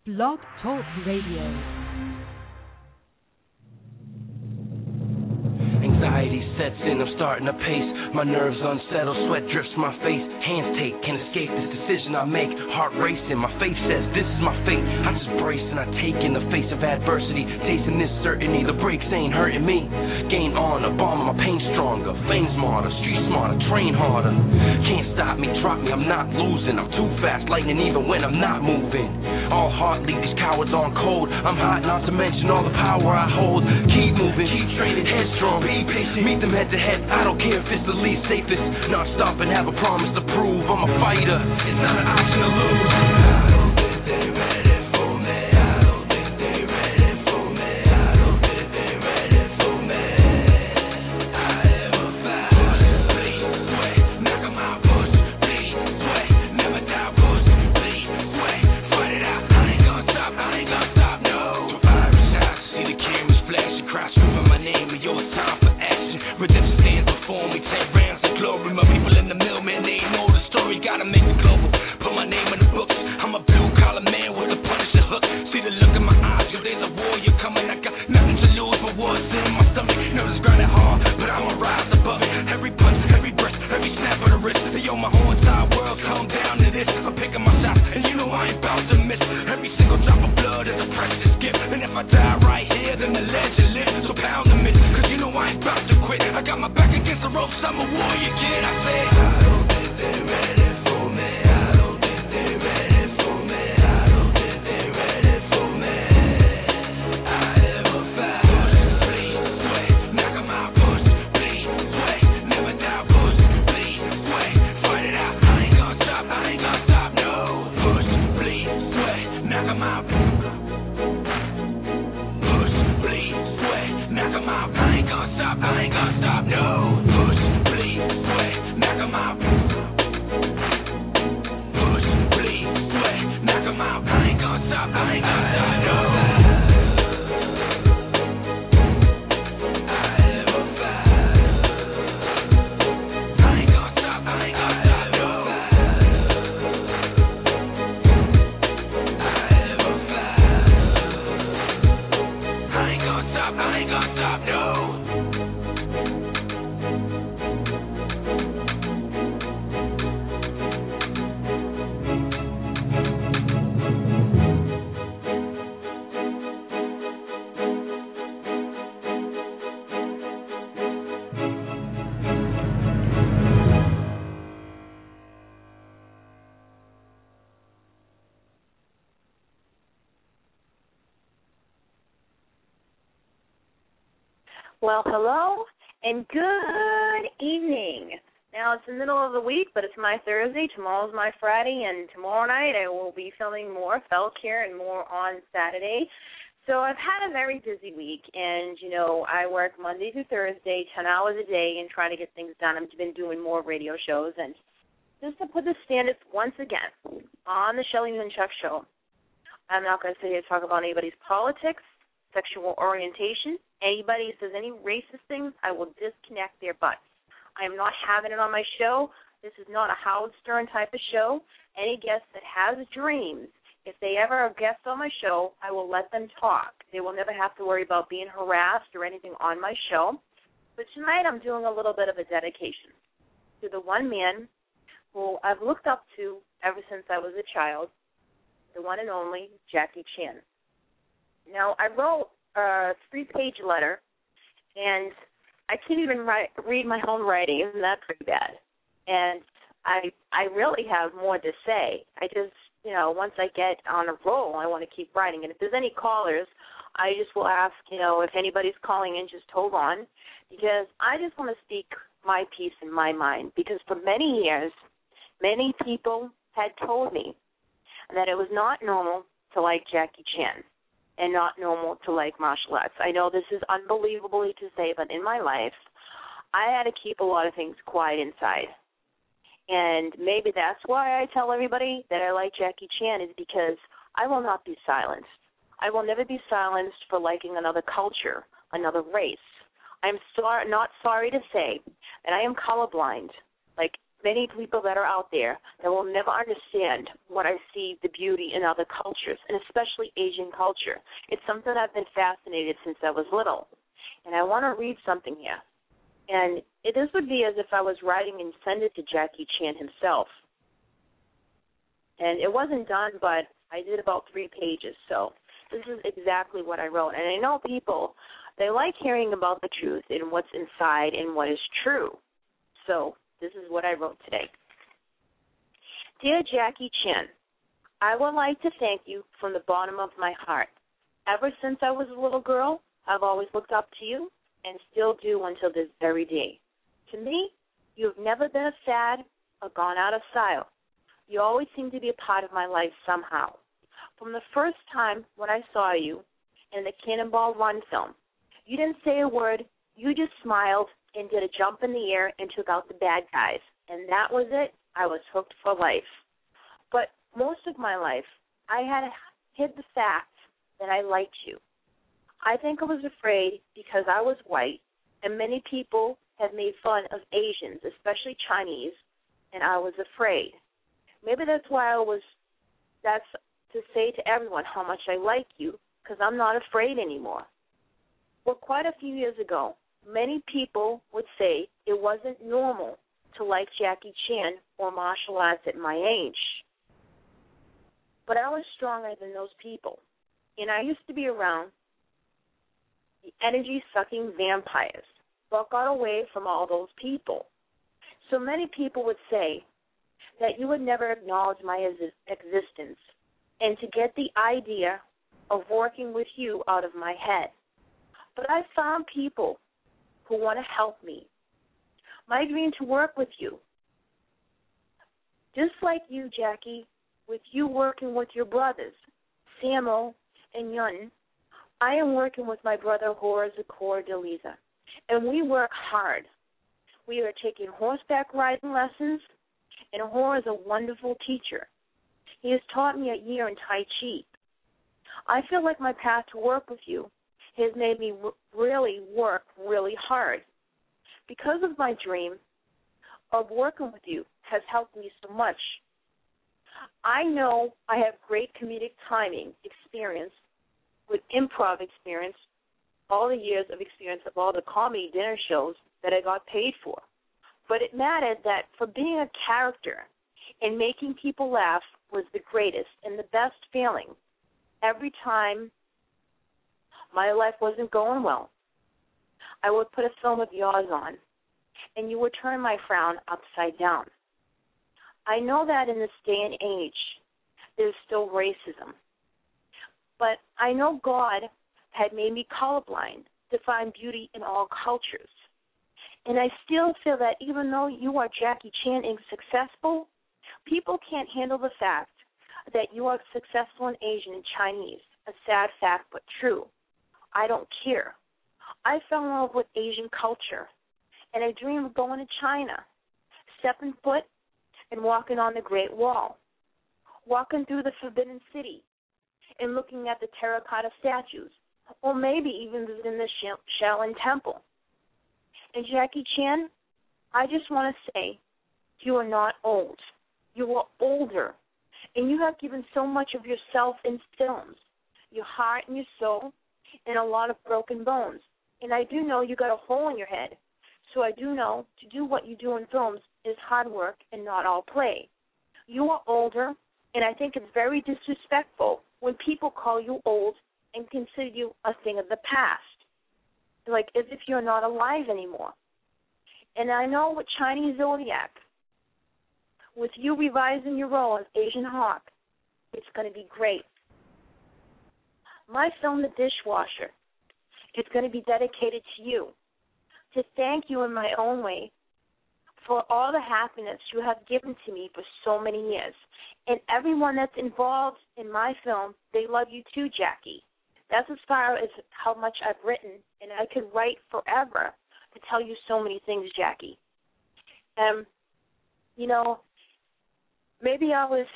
Blog Talk Radio. Anxiety sets in, I'm starting to pace. My nerves unsettled, sweat drips my face. Hands take, can't escape this decision I make. Heart racing, my faith says this is my fate. I just brace and I take in the face of adversity. Tasting this certainty, the breaks ain't hurting me. Gain honor, bomb my pain stronger. Fame smarter, street smarter, train harder. Can't stop me, drop me, I'm not losing. I'm too fast, lightning even when I'm not moving. All heart leave these cowards on cold. I'm hot, not to mention all the power I hold. Keep moving, keep training, headstrong. Be patient, meet them head to head. I don't care if it's the least safest. Not stop and have a promise to prove. I'm a fighter, it's not an option to lose. I don't think they ready for me. I don't think they ready for me. I don't think they ready for me. I am a fighter. Bleed, sweat, knock 'em out. Push, bleed, sweat, never die. Push, bleed, sweat, fight it out. I ain't gonna stop, I ain't gonna stop, no. Survivor shots, see the cameras flashing, cry screaming my name, and yo, it's time for action. Redemption stands before me, 10 rounds of glory. My people in the mill, man, they ain't know the story. Gotta make it global, put my name in the books. I'm a blue collar man with a punishing hook. See the look in my eyes, yo, there's a warrior coming. I got nothing to lose but what's in my stomach. Nerves grinding hard, but I'ma rise above it. Every punch, every breath, every snap of the wrist. Yo, my whole entire world come down to this. I'm picking my shots, and you know I ain't bound to miss. Every single drop of blood is a precious gift. And if I die right here, then the legend lives. So pound the myth, cause you know I ain't bound to quit. I got my back against the ropes, I'm a warrior kid. I say, I don't think they're ready for me. I don't think they're ready for me. I don't think they're ready for me. I am a fighter. Bleed, sweat, knock 'em out. Push, bleed, sweat, never die. Push, bleed, sweat, fight it out. I ain't gonna stop, I ain't gonna stop, no. Push, bleed, sweat, knock 'em out. Push, bleed, sweat, knock 'em out. I ain't gonna stop, I ain't gonna stop, no. Push, bleed, sweat, knock 'em out. Push, bleed, sweat, knock 'em out. I ain't gonna stop, I ain't gonna stop, no. I am a fighter. I ain't gonna stop, I ain't gonna stop, no. I am a fighter. I ain't gonna stop, I ain't gonna stop, no. Well, hello and good evening. Now, it's the middle of the week, but it's my Thursday. Tomorrow's my Friday, and tomorrow night I will be filming more Felcare and more on Saturday. So I've had a very busy week, and, you know, I work Monday through Thursday, 10 hours a day, and trying to get things done. I've been doing more radio shows, and just to put the standards once again on the Shelley Minchuk Show, I'm not going to sit here and talk about anybody's politics, sexual orientation. Anybody who says any racist things, I will disconnect their butts. I am not having it on my show. This is not a Howard Stern type of show. Any guest that has dreams, if they ever are guests on my show, I will let them talk. They will never have to worry about being harassed or anything on my show. But tonight I'm doing a little bit of a dedication to the one man who I've looked up to ever since I was a child, the one and only Jackie Chan. Now, I wrote a 3-page letter, and I can't even read my own writing. Isn't that pretty bad? And I really have more to say. I just, you know, once I get on a roll, I want to keep writing. And if there's any callers, I just will ask, you know, if anybody's calling in, just hold on, because I just want to speak my piece in my mind. Because for many years, many people had told me that it was not normal to like Jackie Chan and not normal to like martial arts. I know this is unbelievable to say, but in my life, I had to keep a lot of things quiet inside. And maybe that's why I tell everybody that I like Jackie Chan, is because I will not be silenced. I will never be silenced for liking another culture, another race. I'm not sorry to say that I am colorblind, like many people that are out there that will never understand what I see the beauty in other cultures, and especially Asian culture. It's something I've been fascinated since I was little. And I want to read something here. And this would be as if I was writing and send it to Jackie Chan himself. And it wasn't done, but I did about 3 pages. So this is exactly what I wrote. And I know people, they like hearing about the truth and what's inside and what is true. So this is what I wrote today. Dear Jackie Chan, I would like to thank you from the bottom of my heart. Ever since I was a little girl, I've always looked up to you and still do until this very day. To me, you've never been a fad or gone out of style. You always seem to be a part of my life somehow. From the first time when I saw you in the Cannonball Run film, you didn't say a word, you just smiled and did a jump in the air and took out the bad guys. And that was it. I was hooked for life. But most of my life, I had hid the fact that I liked you. I think I was afraid because I was white, and many people have made fun of Asians, especially Chinese, and I was afraid. Maybe that's why that's to say to everyone how much I like you, because I'm not afraid anymore. Well, quite a few years ago, many people would say it wasn't normal to like Jackie Chan or martial arts at my age. But I was stronger than those people, and I used to be around the energy-sucking vampires, but got away from all those people. So many people would say that you would never acknowledge my existence and to get the idea of working with you out of my head. But I found people who want to help me. My dream to work with you, just like you, Jackie, with you working with your brothers, Samuel and Yun, I am working with my brother Horace Zakor Deliza, and we work hard. We are taking horseback riding lessons, and Horace is a wonderful teacher. He has taught me a year in Tai Chi. I feel like my path to work with you has made me really work really hard. Because of my dream of working with you has helped me so much. I know I have great comedic timing experience with improv experience, all the years of experience of all the comedy dinner shows that I got paid for. But it mattered that for being a character and making people laugh was the greatest and the best feeling. Every time my life wasn't going well, I would put a film of yours on, and you would turn my frown upside down. I know that in this day and age, there's still racism. But I know God had made me colorblind to find beauty in all cultures. And I still feel that even though you are Jackie Chan and successful, people can't handle the fact that you are successful in Asian and Chinese. A sad fact, but true. I don't care. I fell in love with Asian culture, and I dream of going to China, stepping foot and walking on the Great Wall, walking through the Forbidden City, and looking at the terracotta statues, or maybe even visiting the Shaolin Temple. And Jackie Chan, I just want to say, you are not old. You are older, and you have given so much of yourself in films, your heart and your soul, and a lot of broken bones. And I do know you got a hole in your head, so I do know to do what you do in films is hard work and not all play. You are older, and I think it's very disrespectful when people call you old and consider you a thing of the past, like as if you're not alive anymore. And I know with Chinese Zodiac, with you revising your role as Asian Hawk, it's going to be great. My film, The Dishwasher, is going to be dedicated to you, to thank you in my own way for all the happiness you have given to me for so many years. And everyone that's involved in my film, they love you too, Jackie. That's as far as how much I've written, and I could write forever to tell you so many things, Jackie. Maybe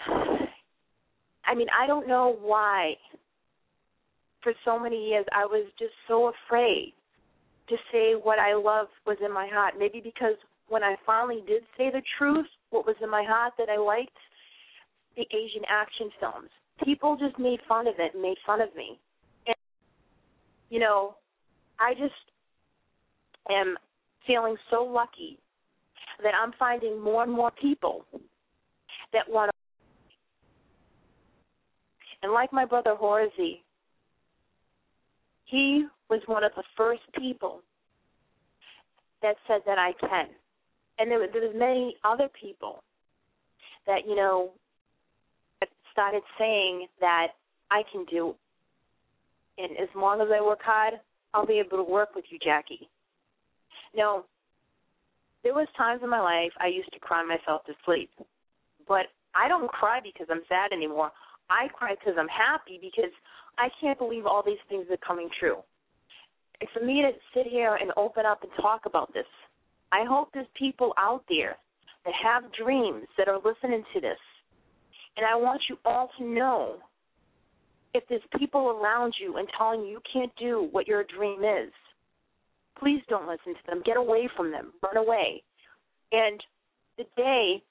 I don't know why. For so many years, I was just so afraid to say what I love was in my heart. Maybe because when I finally did say the truth, what was in my heart that I liked, the Asian action films. People just made fun of it and made fun of me. And, you know, I just am feeling so lucky that I'm finding more and more people that want to. And like my brother Horsey, he was one of the first people that said that I can. And there was many other people that, you know, started saying that I can do. And as long as I work hard, I'll be able to work with you, Jackie. Now, there was times in my life I used to cry myself to sleep. But I don't cry because I'm sad anymore. I cry because I'm happy, because I can't believe all these things are coming true. And for me to sit here and open up and talk about this, I hope there's people out there that have dreams that are listening to this. And I want you all to know, if there's people around you and telling you can't do what your dream is, please don't listen to them. Get away from them. Run away. And the day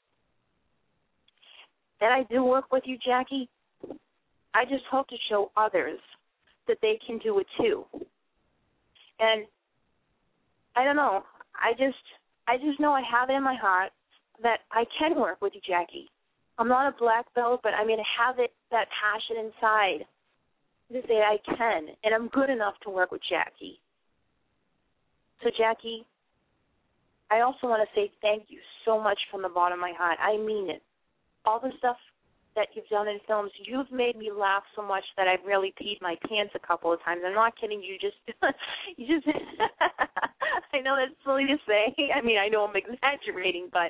that I do work with you, Jackie, I just hope to show others that they can do it too. And I don't know, I just know I have it in my heart that I can work with you, Jackie. I'm not a black belt, but I mean, I have it, that passion inside to say I can, and I'm good enough to work with Jackie. So, Jackie, I also want to say thank you so much from the bottom of my heart. I mean it. All the stuff that you've done in films, you've made me laugh so much that I've really peed my pants a couple of times. I'm not kidding. You just I know that's silly to say. I mean, I know I'm exaggerating, but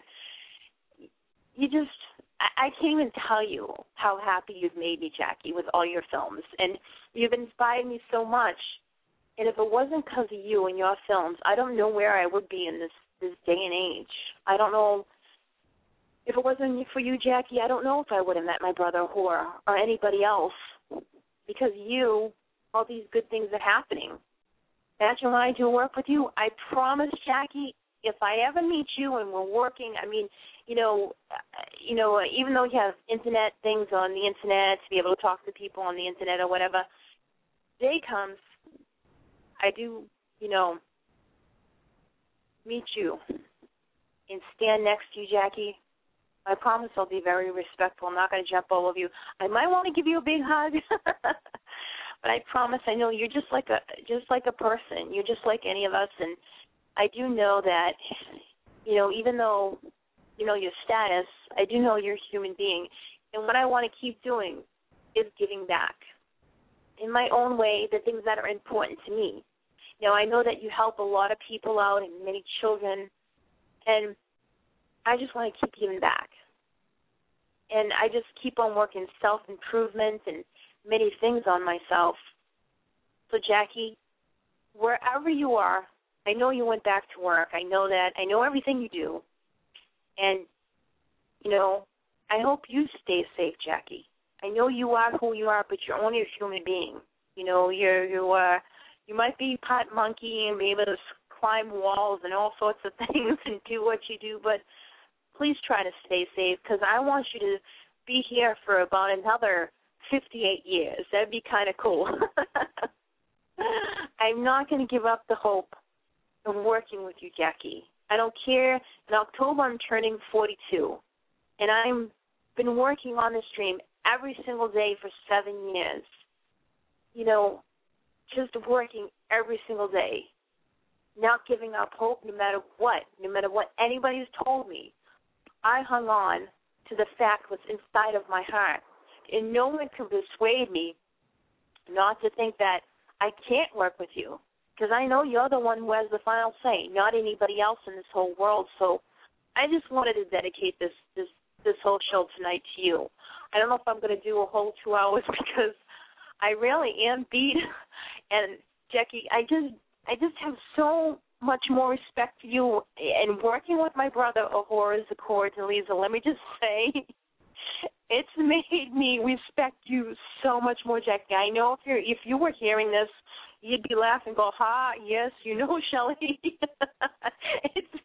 I can't even tell you how happy you've made me, Jackie, with all your films. And you've inspired me so much. And if it wasn't because of you and your films, I don't know where I would be in this day and age. I don't know. If it wasn't for you, Jackie, I don't know if I would have met my brother or anybody else, because you, all these good things are happening. Imagine when I do work with you. I promise, Jackie, if I ever meet you and we're working, I mean, you know, even though you have internet things on the internet to be able to talk to people on the internet or whatever, day comes, I do, meet you and stand next to you, Jackie. I promise I'll be very respectful. I'm not going to jump all over you. I might want to give you a big hug, but I promise I know you're just like a person. You're just like any of us, and I do know that, even though, your status, I do know you're a human being, and what I want to keep doing is giving back in my own way, the things that are important to me. Now, I know that you help a lot of people out and many children, and I just want to keep giving back. And I just keep on working self-improvement and many things on myself. So, Jackie, wherever you are, I know you went back to work. I know that. I know everything you do. And, I hope you stay safe, Jackie. I know you are who you are, but you're only a human being. You might be part monkey and be able to climb walls and all sorts of things and do what you do, but please try to stay safe, because I want you to be here for about another 58 years. That'd be kind of cool. I'm not going to give up the hope of working with you, Jackie. I don't care. In October, I'm turning 42, and I've been working on this dream every single day for 7 years. Just working every single day, not giving up hope no matter what anybody's told me. I hung on to the fact what's inside of my heart, and no one can persuade me not to think that I can't work with you, because I know you're the one who has the final say, not anybody else in this whole world. So I just wanted to dedicate this whole show tonight to you. I don't know if I'm going to do a whole 2 hours because I really am beat. And Jackie, I just have so much more respect for you. And working with my brother, Horace Zakor-Deliza, let me just say, it's made me respect you so much more, Jackie. I know if you were hearing this, you'd be laughing, go, ha, yes, Shelley. It's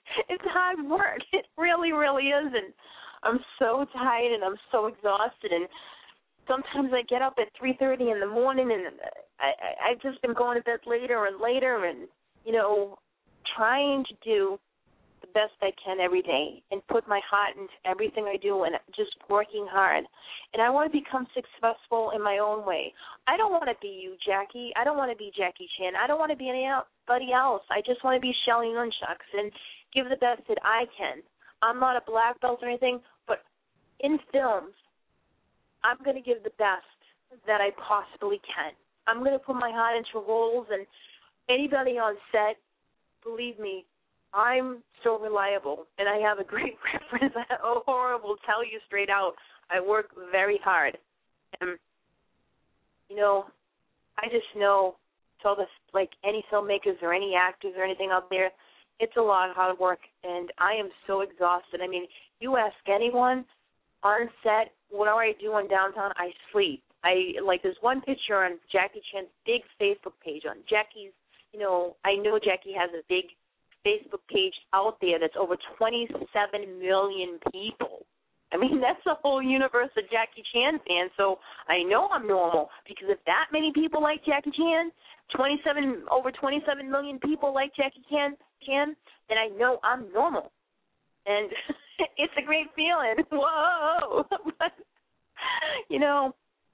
hard work. It really, really is. And I'm so tired and I'm so exhausted. And sometimes I get up at 3:30 in the morning, and I've just been going to bed later and later, and, you know, trying to do the best I can every day and put my heart into everything I do and just working hard. And I want to become successful in my own way. I don't want to be you, Jackie. I don't want to be Jackie Chan. I don't want to be anybody else. I just want to be Shelly Nunchucks and give the best that I can. I'm not a black belt or anything, but in films, I'm going to give the best that I possibly can. I'm going to put my heart into roles, and anybody on set, believe me, I'm so reliable, and I have a great reference. Ohora will tell you straight out, I work very hard. And, you know, I just know, so this, like any filmmakers or any actors or anything out there, it's a lot of hard work, and I am so exhausted. I mean, you ask anyone on set, what do I do in downtown? I sleep. There's one picture on Jackie Chan's big Facebook page on Jackie's, you know, I know Jackie has a big Facebook page out there that's over 27 million people. I mean, that's the whole universe of Jackie Chan fans, so I know I'm normal, because if that many people like Jackie Chan, over 27 million people like Jackie Chan, then I know I'm normal. And it's a great feeling. Whoa! But, you know,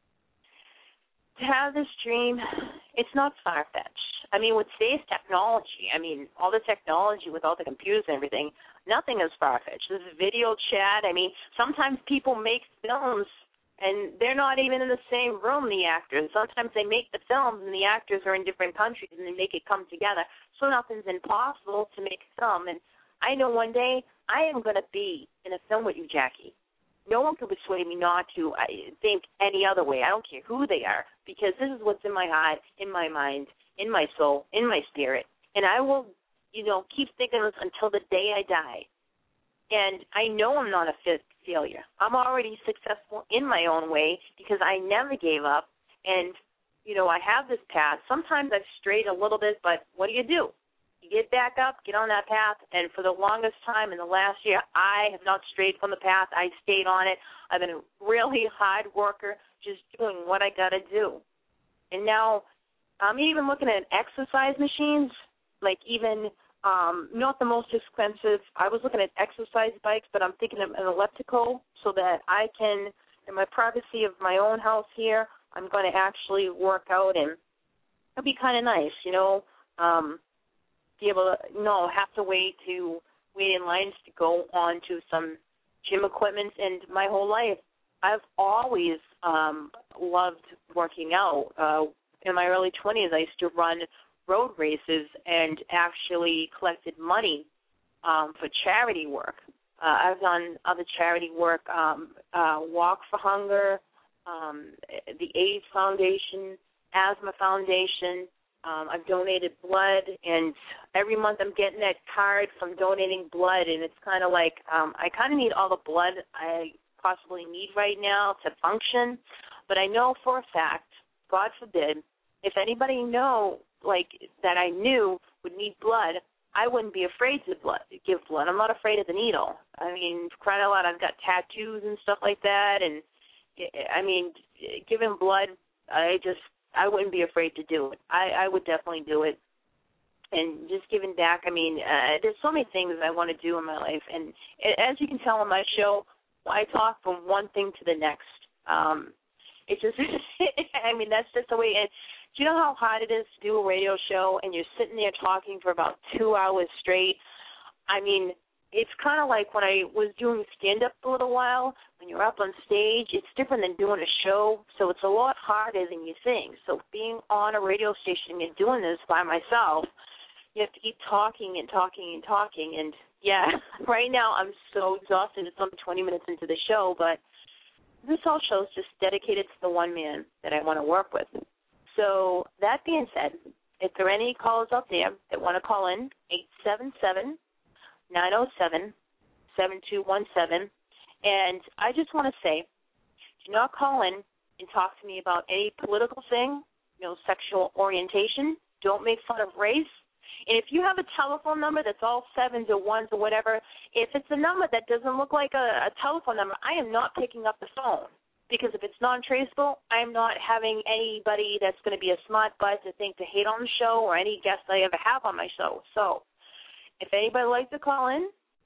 to have this dream, it's not far-fetched. I mean, with today's technology, all the technology with all the computers and everything, nothing is far-fetched. There's video chat. I mean, sometimes people make films, and they're not even in the same room, the actors. Sometimes they make the films, and the actors are in different countries, and they make it come together. So nothing's impossible to make a film. And I know one day I am going to be in a film with you, Jackie. No one can persuade me not to think any other way. I don't care who they are, because this is what's in my heart, in my mind, in my soul, in my spirit. And I will, you know, keep thinking this until the day I die. And I know I'm not a failure. I'm already successful in my own way because I never gave up. And, you know, I have this path. Sometimes I've strayed a little bit, but what do? You get back up, get on that path, and for the longest time in the last year, I have not strayed from the path. I stayed on it. I've been a really hard worker, just doing what I got to do. And now I'm even looking at exercise machines, like even not the most expensive. I was looking at exercise bikes, but I'm thinking of an elliptical so that I can, in my privacy of my own house here, I'm going to actually work out, and it'll be kind of nice, you know, be able to have to wait in lines to go on to some gym equipment. And my whole life, I've always loved working out. In my early 20s, I used to run road races and actually collected money for charity work. I've done other charity work, Walk for Hunger, the AIDS Foundation, Asthma Foundation. I've donated blood, and every month I'm getting that card from donating blood, and it's kind of like I kind of need all the blood I possibly need right now to function. But I know for a fact, God forbid, if anybody that I knew would need blood, I wouldn't be afraid to give blood. I'm not afraid of the needle. I mean, crying out loud, I've got tattoos and stuff like that, and I mean, giving blood, I wouldn't be afraid to do it. I would definitely do it. And just giving back, I mean, there's so many things I want to do in my life. And as you can tell on my show, I talk from one thing to the next. It's just, I mean, that's just the way it is. Do you know how hard it is to do a radio show and you're sitting there talking for about 2 hours straight? I mean, it's kind of like when I was doing stand-up for a little while. When you're up on stage, it's different than doing a show, so it's a lot harder than you think. So being on a radio station and doing this by myself, you have to keep talking and talking and talking. And, yeah, right now I'm so exhausted. It's only 20 minutes into the show, but this whole show is just dedicated to the one man that I want to work with. So that being said, if there are any callers out there that want to call in, 877-907-7217. And I just want to say, do not call in and talk to me about any political thing, no sexual orientation. Don't make fun of race. And if you have a telephone number that's all sevens or ones or whatever, if it's a number that doesn't look like a telephone number, I am not picking up the phone. Because if it's non-traceable, I'm not having anybody that's going to be a smart butt to think to hate on the show or any guests I ever have on my show. So if anybody would like to call in,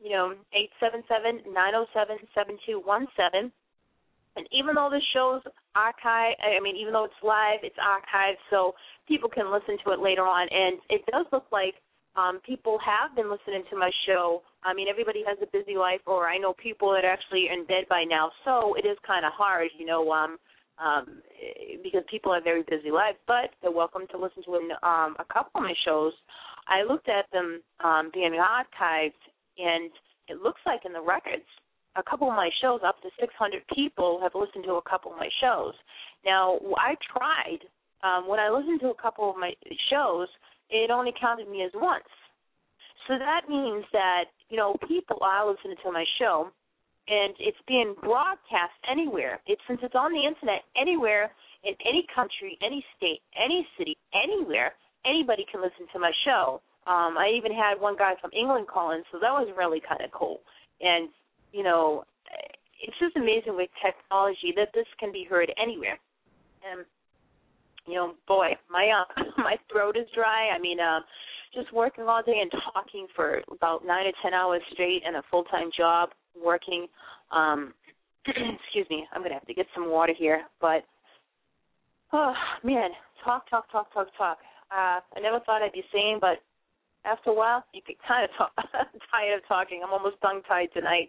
877-907-7217. And even though the show's archived, even though it's live, it's archived so people can listen to it later on. And it does look like people have been listening to my show. Everybody has a busy life, or I know people that are actually in bed by now, so it is kind of hard, because people have very busy lives. But they're welcome to listen to a couple of my shows. I looked at them being archived, and it looks like in the records, a couple of my shows, up to 600 people have listened to a couple of my shows. Now, I tried. When I listened to a couple of my shows, it only counted me as once. So that means that, people are listening to my show, and it's being broadcast anywhere. Since it's on the Internet, anywhere, in any country, any state, any city, anywhere, anybody can listen to my show. I even had one guy from England call in, so that was really kind of cool. And, it's just amazing with technology that this can be heard anywhere. And, boy, my throat is dry. Just working all day and talking for about 9 or 10 hours straight and a full-time job working. Excuse me, I'm going to have to get some water here. But, oh, man, talk. I never thought I'd be saying, but after a while, you get kind of tired of talking. I'm almost tongue-tied tonight.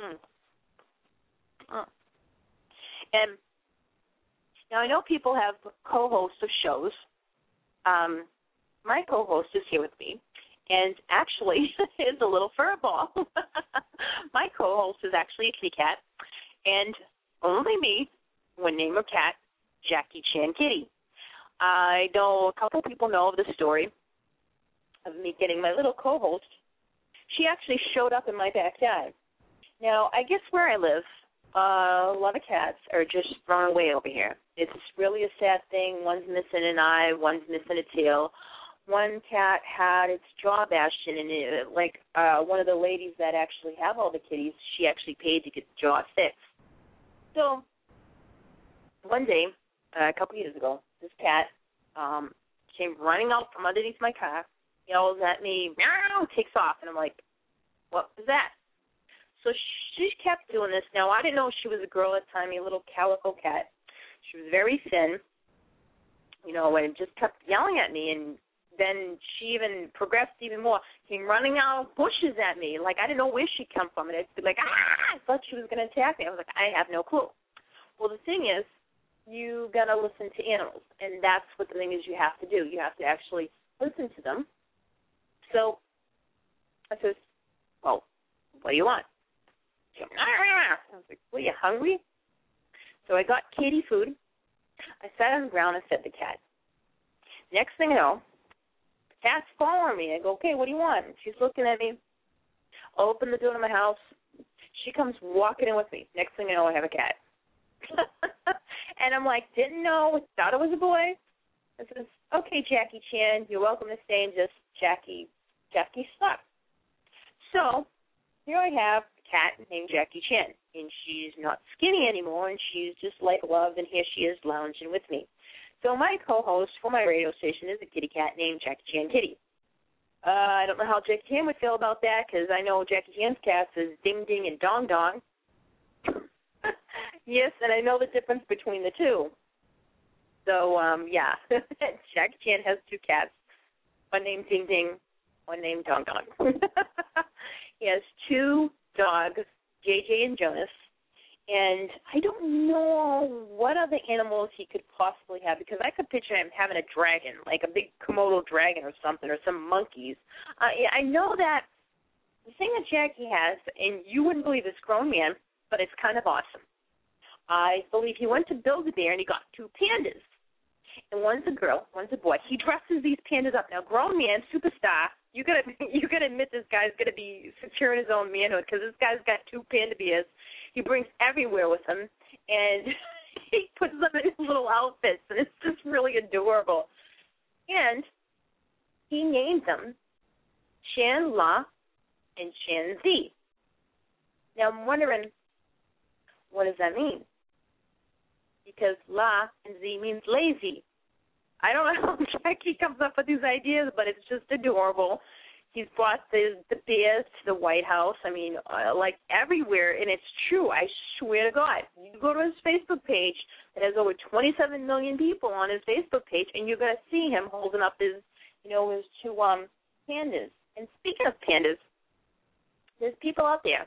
And now I know people have co-hosts of shows. My co-host is here with me, and actually is a little furball. My co-host is actually a kitty cat, and only me would name a cat Jackie Chan Kitty. I know a couple people know of the story of me getting my little co-host. She actually showed up in my backyard. Now, I guess where I live, a lot of cats are just thrown away over here. It's really a sad thing. One's missing an eye, one's missing a tail. One cat had its jaw bashed in, and one of the ladies that actually have all the kitties, she actually paid to get the jaw fixed. So one day, a couple years ago, this cat came running out from underneath my car, yells at me, meow, takes off, and I'm like, what was that? So she kept doing this. Now, I didn't know she was a girl at the time, a little calico cat. She was very thin, and just kept yelling at me, and then she even progressed even more, came running out of bushes at me. Like, I didn't know where she'd come from. And I'd be like, I thought she was going to attack me. I was like, I have no clue. Well, the thing is, you got to listen to animals, and that's what the thing is you have to do. You have to actually listen to them. So I says, well, what do you want? She goes, I was like, well, you hungry? So I got Katie food. I sat on the ground and fed the cat. Next thing I know, the cat's following me. I go, okay, what do you want? And she's looking at me. I open the door to my house. She comes walking in with me. Next thing I know, I have a cat. And I'm like, didn't know, thought it was a boy. I says, okay, Jackie Chan, you're welcome to stay and just Jackie stuck. So here I have a cat named Jackie Chan, and she's not skinny anymore, and she's just like love, and here she is lounging with me. So my co-host for my radio station is a kitty cat named Jackie Chan Kitty. I don't know how Jackie Chan would feel about that, because I know Jackie Chan's cat is Ding Ding and Dong Dong. Yes, and I know the difference between the two. So, yeah, Jackie Chan has two cats, one named Ding Ding, one named Dong Dong. He has two dogs, JJ and Jonas, and I don't know what other animals he could possibly have, because I could picture him having a dragon, like a big Komodo dragon or something, or some monkeys. I know that the thing that Jackie has, and you wouldn't believe this grown man, but it's kind of awesome. I believe he went to Build-A-Bear and he got two pandas. And one's a girl, one's a boy. He dresses these pandas up. Now, grown man, superstar, you gotta admit this guy's gonna be secure in his own manhood, because this guy's got two panda bears. He brings everywhere with him, and he puts them in his little outfits, and it's just really adorable. And he named them Chan La and Chan Z. Now I'm wondering, what does that mean? Because La and Z means lazy. I don't know how Jackie comes up with these ideas, but it's just adorable. He's brought the bears to the White House. I mean, like everywhere, and it's true. I swear to God. You go to his Facebook page that has over 27 million people on his Facebook page, and you're going to see him holding up his, his two pandas. And speaking of pandas, there's people out there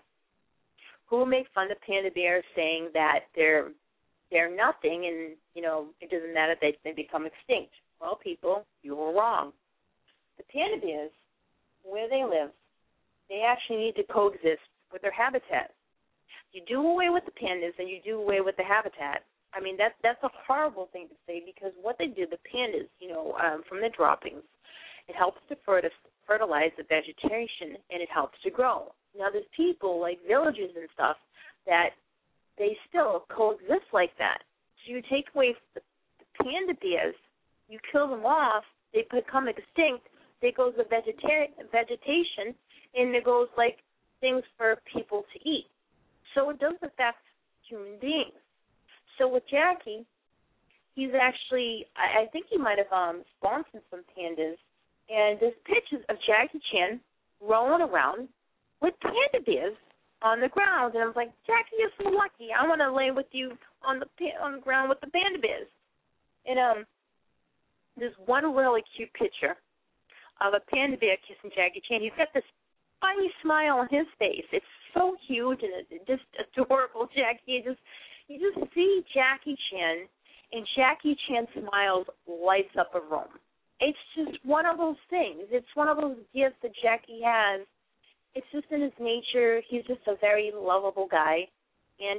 who make fun of panda bears, saying that they're nothing, and it doesn't matter that they become extinct. Well, people, you were wrong. The panda bears, where they live, they actually need to coexist with their habitat. You do away with the pandas and you do away with the habitat. I mean, that's a horrible thing to say, because what they do, the pandas, from the droppings, it helps to fertilize the vegetation, and it helps to grow. Now, there's people, like villages and stuff, that they still coexist like that. So you take away the panda bears, you kill them off, they become extinct, there goes the vegetation, and there goes, like, things for people to eat. So it does affect human beings. So with Jackie, he's actually, I think he might have sponsored some pandas, and there's pictures of Jackie Chan rolling around with panda bears on the ground, and I was like, Jackie, you're so lucky. I want to lay with you on the ground with the panda bears. And there's one really cute picture of a panda bear kissing Jackie Chan. He's got this funny smile on his face. It's so huge and it's just adorable. Jackie, you just see Jackie Chan, and Jackie Chan smiles lights up a room. It's just one of those things. It's one of those gifts that Jackie has. It's just in his nature. He's just a very lovable guy. And,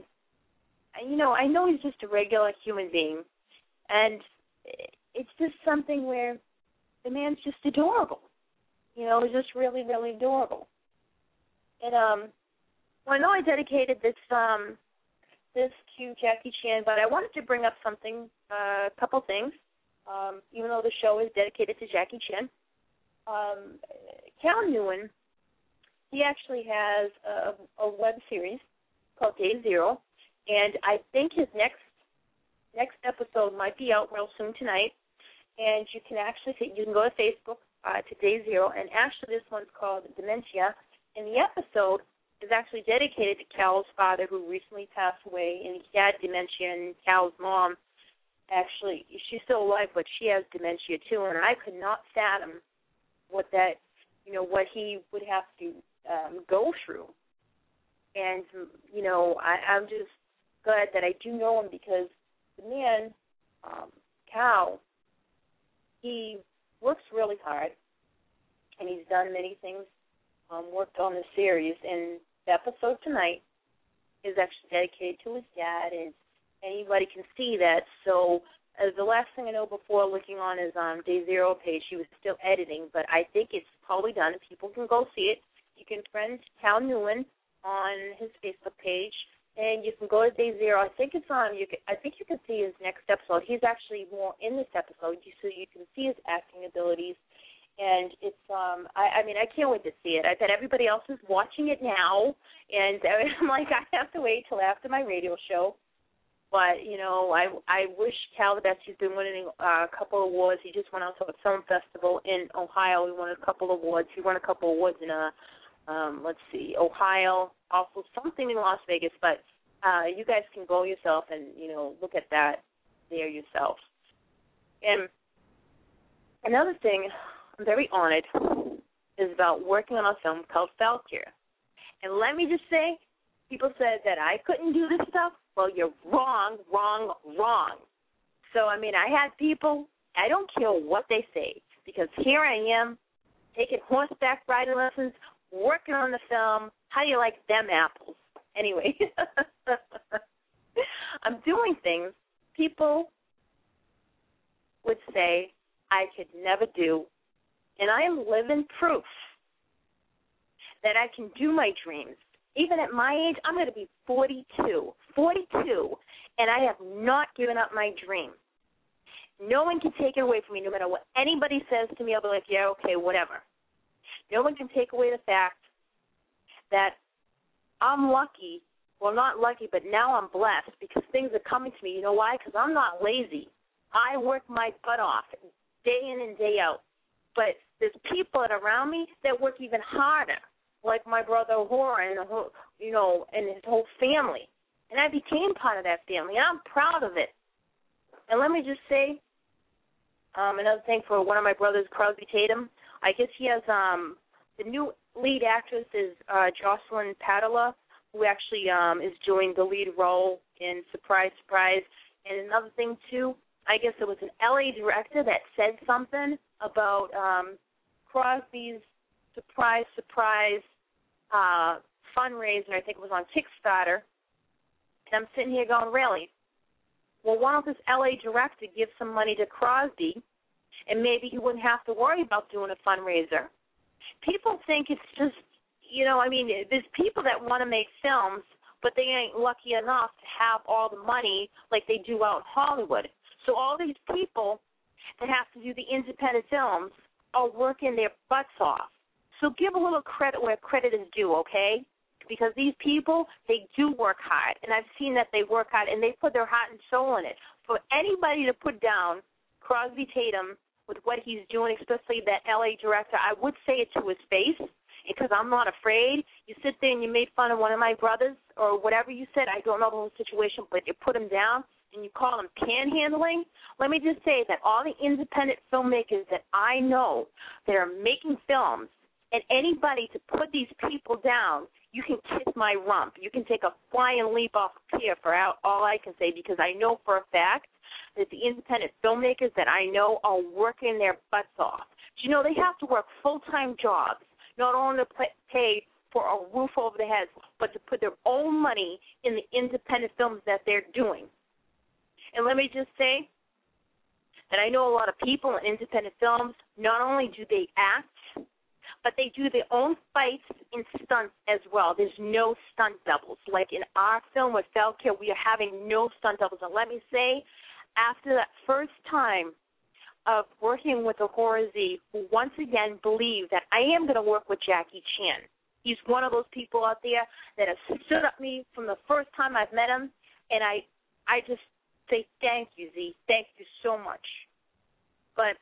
I know he's just a regular human being. And it's just something where the man's just adorable. He's just really, really adorable. And, I know I dedicated this to Jackie Chan, but I wanted to bring up something, a couple things, even though the show is dedicated to Jackie Chan. Cal Newman, he actually has a web series called Day Zero, and I think his next episode might be out real soon tonight. And you can go to Facebook to Day Zero, and actually this one's called Dementia, and the episode is actually dedicated to Cal's father, who recently passed away, and he had dementia, and Cal's mom, actually, she's still alive, but she has dementia too, and I could not fathom what what he would have to go through. And, I'm just glad that I do know him, because the man, Cal, he works really hard, and he's done many things, worked on the series, and the episode tonight is actually dedicated to his dad, and anybody can see that. So the last thing I know, before looking on his Day Zero page, he was still editing, but I think it's probably done. People can go see it. You can friend Cal Newman on his Facebook page, and you can go to Day Zero. I think it's on. I think you can see his next episode. He's actually more in this episode, so you can see his acting abilities. And it's, I can't wait to see it. I bet everybody else is watching it now, and I'm like, I have to wait till after my radio show. But, I wish Cal the best. He's been winning a couple of awards. He just went out to a film festival in Ohio. He won a couple of awards. He won a couple of awards in, Ohio, also something in Las Vegas. But you guys can go yourself and, look at that there yourself. And another thing I'm very honored is about working on a film called Valkyr. And let me just say, people said that I couldn't do this stuff. Well, you're wrong. So, I had people, I don't care what they say, because here I am taking horseback riding lessons, working on the film. How do you like them apples? Anyway, I'm doing things people would say I could never do. And I am living proof that I can do my dreams. Even at my age, I'm going to be 42, and I have not given up my dream. No one can take it away from me. No matter what anybody says to me, I'll be like, yeah, okay, whatever. No one can take away the fact that I'm lucky. Well, not lucky, but now I'm blessed because things are coming to me. You know why? Because I'm not lazy. I work my butt off day in and day out. But there's people that are around me that work even harder, like my brother Hora and and his whole family. And I became part of that family. I'm proud of it. And let me just say another thing for one of my brothers, Crosby Tatum. I guess he has the new lead actress is Jocelyn Padilla, who actually is doing the lead role in Surprise, Surprise. And another thing, too, I guess it was an L.A. director that said something about Crosby's Surprise, Surprise fundraiser. I think it was on Kickstarter. And I'm sitting here going, really? Well, why don't this L.A. director give some money to Crosby, and maybe he wouldn't have to worry about doing a fundraiser? People think it's just, there's people that want to make films, but they ain't lucky enough to have all the money like they do out in Hollywood. So all these people that have to do the independent films are working their butts off. So give a little credit where credit is due, okay? Because these people, they do work hard, and I've seen that they work hard, and they put their heart and soul in it. For anybody to put down Crosby Tatum with what he's doing, especially that L.A. director, I would say it to his face, because I'm not afraid. You sit there and you made fun of one of my brothers or whatever you said. I don't know the whole situation, but you put him down and you call him panhandling. Let me just say that all the independent filmmakers that I know that are making films, and anybody to put these people down, you can kiss my rump. You can take a flying leap off a pier for all I can say, because I know for a fact that the independent filmmakers that I know are working their butts off. Do you know they have to work full-time jobs, not only to pay for a roof over their heads, but to put their own money in the independent films that they're doing. And let me just say that I know a lot of people in independent films, not only do they act, but they do their own fights and stunts as well. There's no stunt doubles. Like in our film with Falcare, we are having no stunt doubles. And let me say, after that first time of working with Ahura Z, who once again believed that I am going to work with Jackie Chan. He's one of those people out there that have stood up me from the first time I've met him, and I just say thank you, Z. Thank you so much. But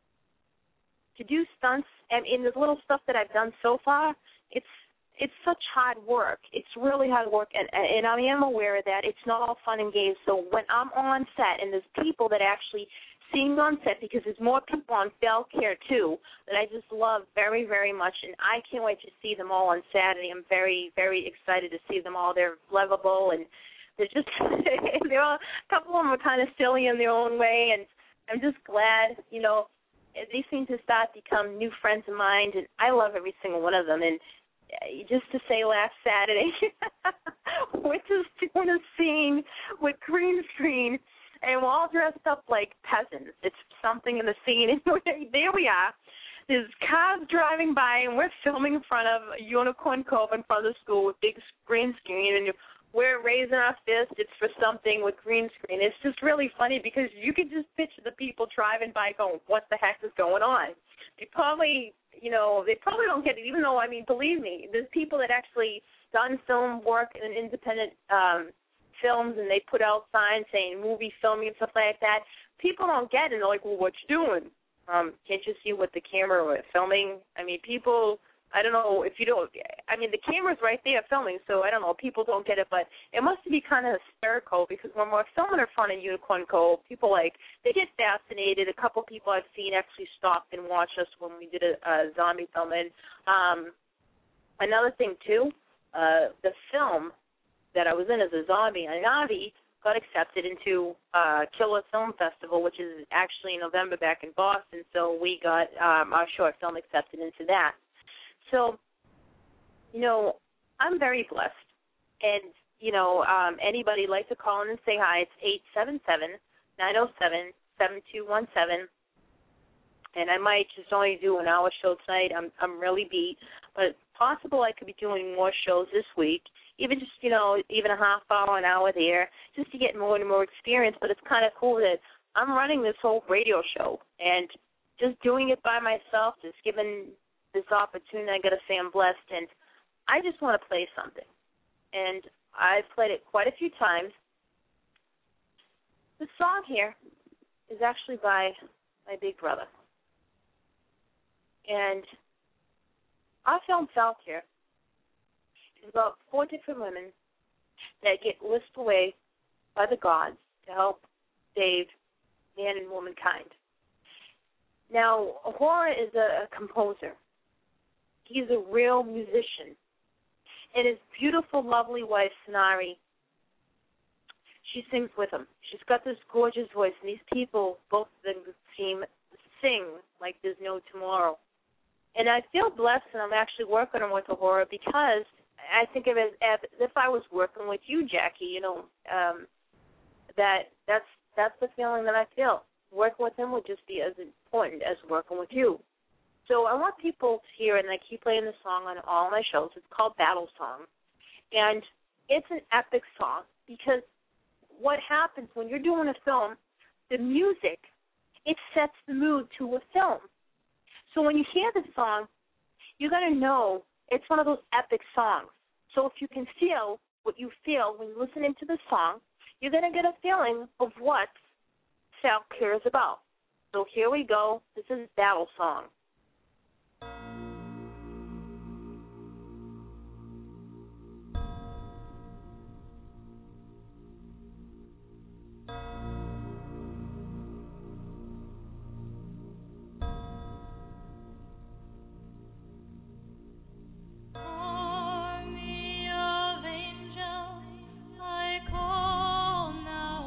to do stunts, and in the little stuff that I've done so far, it's such hard work. It's really hard work, and I am aware of that. It's not all fun and games. So when I'm on set and there's people that actually see me on set, because there's more people on Falcare too that I just love very, very much, and I can't wait to see them all on Saturday. I'm very, very excited to see them all. They're lovable, and they're just they're all, a couple of them are kind of silly in their own way, and I'm just glad, they seem to start to become new friends of mine, and I love every single one of them. And just to say, last Saturday, we're just doing a scene with green screen, and we're all dressed up like peasants. It's something in the scene, and there we are. There's cars driving by, and we're filming in front of Unicorn Cove in front of the school with big green screen, and we're raising our fist. It's for something with green screen. It's just really funny because you can just picture the people driving by going, what the heck is going on? They probably don't get it, even though, believe me, there's people that actually done film work in independent films, and they put out signs saying movie filming and stuff like that. People don't get it. They're like, well, what you doing? Can't you see what the camera was filming? People, I don't know if you don't. The camera's right there filming, so I don't know. People don't get it, but it must be kind of hysterical because when we're filming in front of Unicorn Cove, people, they get fascinated. A couple people I've seen actually stopped and watched us when we did a zombie film. And another thing, too, the film that I was in as a zombie, a Navi, got accepted into Killer Film Festival, which is actually in November back in Boston, so we got our short film accepted into that. So, I'm very blessed. And, anybody like to call in and say hi, it's 877-907-7217. And I might just only do an hour show tonight. I'm really beat. But it's possible I could be doing more shows this week, even even a half hour, an hour there, just to get more and more experience. But it's kind of cool that I'm running this whole radio show, and just doing it by myself, just given this opportunity, I got to say I'm blessed, and I just want to play something. And I've played it quite a few times. The song here is actually by my big brother. And our film, Falcare, is about 4 different women that get whisked away by the gods to help save man and womankind. Now, Ahura is a composer. He's a real musician. And his beautiful, lovely wife, Sanari, she sings with him. She's got this gorgeous voice, and these people, both of them, sing like there's no tomorrow. And I feel blessed that I'm actually working with Ahura because I think of it as if I was working with you, Jackie. That's the feeling that I feel. Working with him would just be as important as working with you. So I want people to hear, and I keep playing the song on all my shows. It's called Battle Song. And it's an epic song because what happens when you're doing a film, the music, it sets the mood to a film. So when you hear the song, you're going to know it's one of those epic songs. So if you can feel what you feel when you're listening to the song, you're going to get a feeling of what Falcare is about. So here we go. This is Battle Song.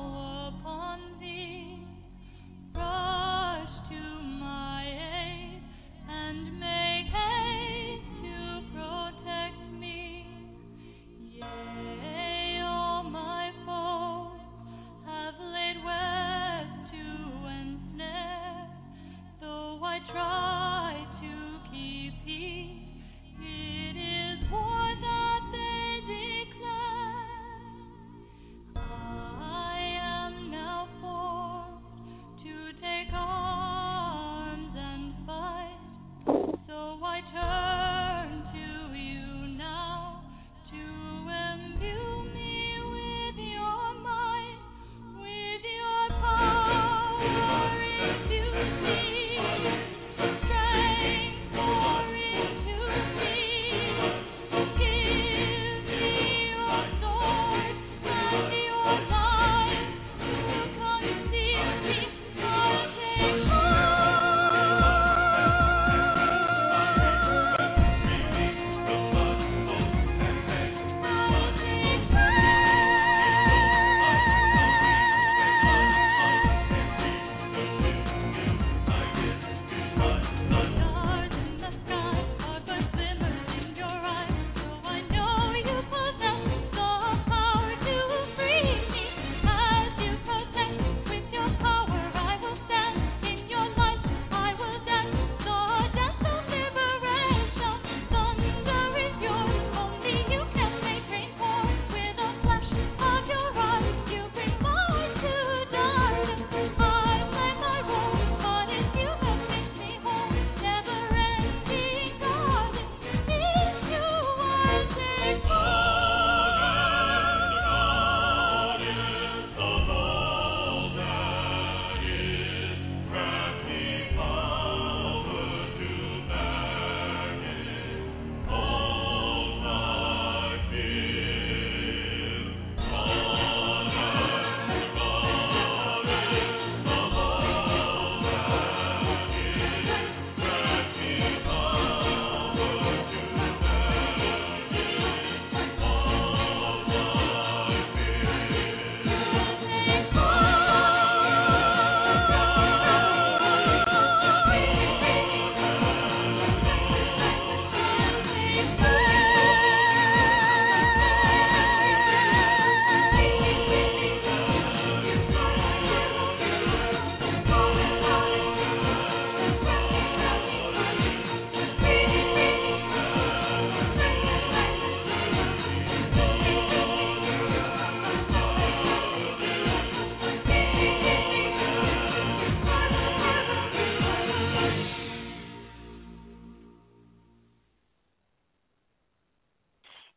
Rush to my aid.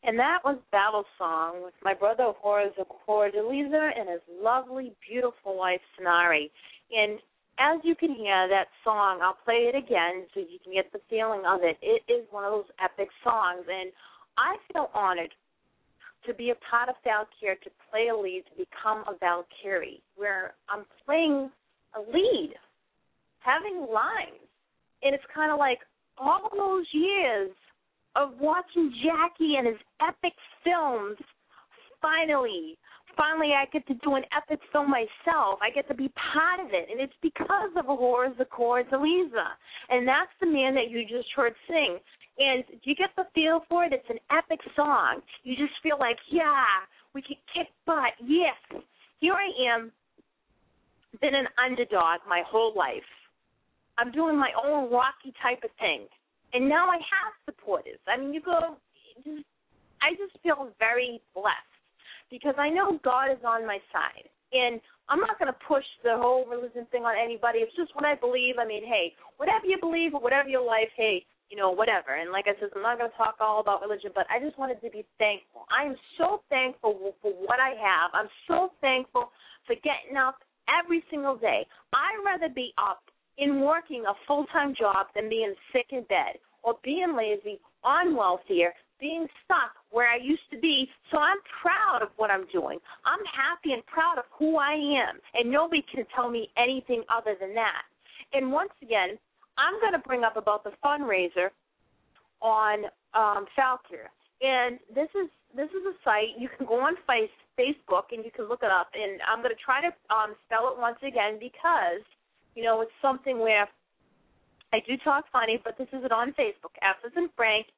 And that was Battle Song with my brother Horace Zakor-Deliza and his lovely, beautiful wife, Sonari. And as you can hear that song, I'll play it again so you can get the feeling of it. It is one of those epic songs, and I feel honored to be a part of Valkyrie, to play a lead, to become a Valkyrie, where I'm playing a lead, having lines. And it's kind of like all those years of watching Jackie and his epic films, finally I get to do an epic film myself. I get to be part of it, and it's because of Horace Zakor-Deliza. And that's the man that you just heard sing. And do you get the feel for it? It's an epic song. You just feel like, yeah, we can kick butt. Yes. Here I am, been an underdog my whole life. I'm doing my own Rocky type of thing. And now I have supporters. I mean, I just feel very blessed because I know God is on my side. And I'm not going to push the whole religion thing on anybody. It's just what I believe. I mean, hey, whatever you believe or whatever your life, hey, whatever. And like I said, I'm not going to talk all about religion, but I just wanted to be thankful. I am so thankful for what I have. I'm so thankful for getting up every single day. I'd rather be up in working a full-time job than being sick in bed or being lazy, on welfare, being stuck where I used to be. So I'm proud of what I'm doing. I'm happy and proud of who I am, and nobody can tell me anything other than that. And once again, I'm going to bring up about the fundraiser on Valkyrie. And this is a site. You can go on Facebook and you can look it up. And I'm going to try to spell it once again because, it's something where I do talk funny, but this isn't on Facebook. F as in Frank,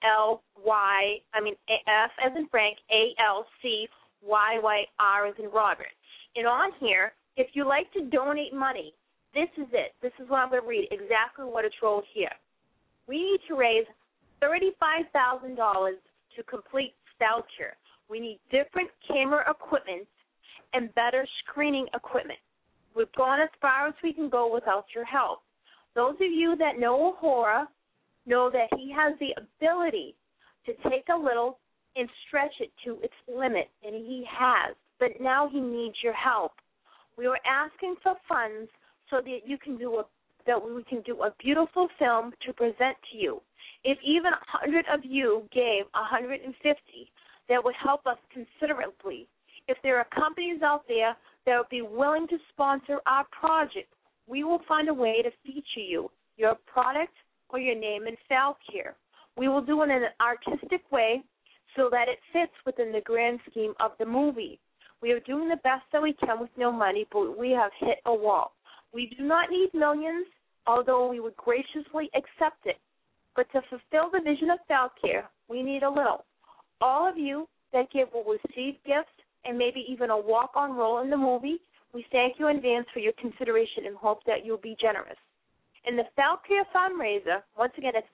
F as in Frank, ALCYYR as in Robert. And on here, if you like to donate money, this is it. This is what I'm going to read, exactly what it's wrote here. We need to raise $35,000 to complete Valkyrie. We need different camera equipment and better screening equipment. We've gone as far as we can go without your help. Those of you that know Ahura know that he has the ability to take a little and stretch it to its limit, and he has. But now he needs your help. We were asking for funds so that we can do a beautiful film to present to you. If even 100 of you gave 150, that would help us considerably. If there are companies out there that would be willing to sponsor our project, we will find a way to feature you, your product, or your name in Valkyrie. We will do it in an artistic way so that it fits within the grand scheme of the movie. We are doing the best that we can with no money, but we have hit a wall. We do not need millions, although we would graciously accept it. But to fulfill the vision of Valkyrie, we need a little. All of you that give will receive gifts and maybe even a walk-on role in the movie. We thank you in advance for your consideration and hope that you'll be generous. And the Valkyrie fundraiser, once again, it's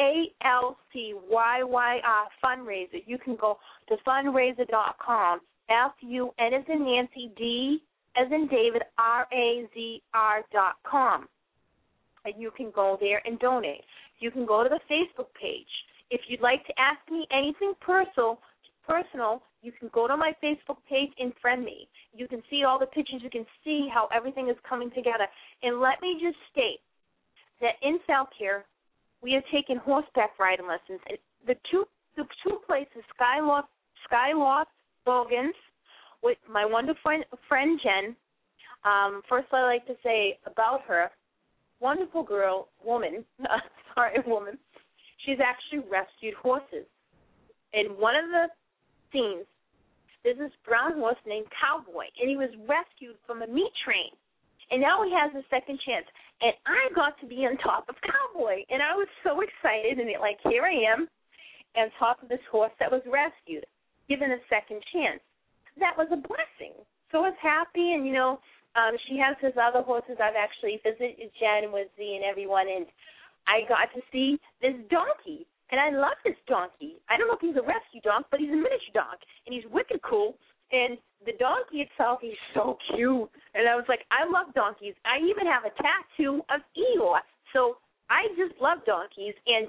FALCYYR fundraiser. You can go to fundraiser.com, FUN as in Nancy, D as in David, RAZR.com. And you can go there and donate. You can go to the Facebook page. If you'd like to ask me anything personal, you can go to my Facebook page and friend me. You can see all the pictures. You can see how everything is coming together. And let me just state that in Valkyrie, we have taken horseback riding lessons. And the two places, Skyloft Bogans, with my wonderful friend Jen. First, I'd like to say about her, wonderful woman. She's actually rescued horses. In one of the scenes, there's this brown horse named Cowboy, and he was rescued from a meat train. And now he has a second chance. And I got to be on top of Cowboy, and I was so excited. And here I am on top of this horse that was rescued, given a second chance. That was a blessing. So I was happy, and, she has his other horses. I've actually visited Jen with Z and everyone, and I got to see this donkey. And I love this donkey. I don't know if he's a rescue donkey, but he's a miniature donkey, and he's wicked cool. And the donkey itself, he's so cute. And I was like, I love donkeys. I even have a tattoo of Eeyore. So I just love donkeys. And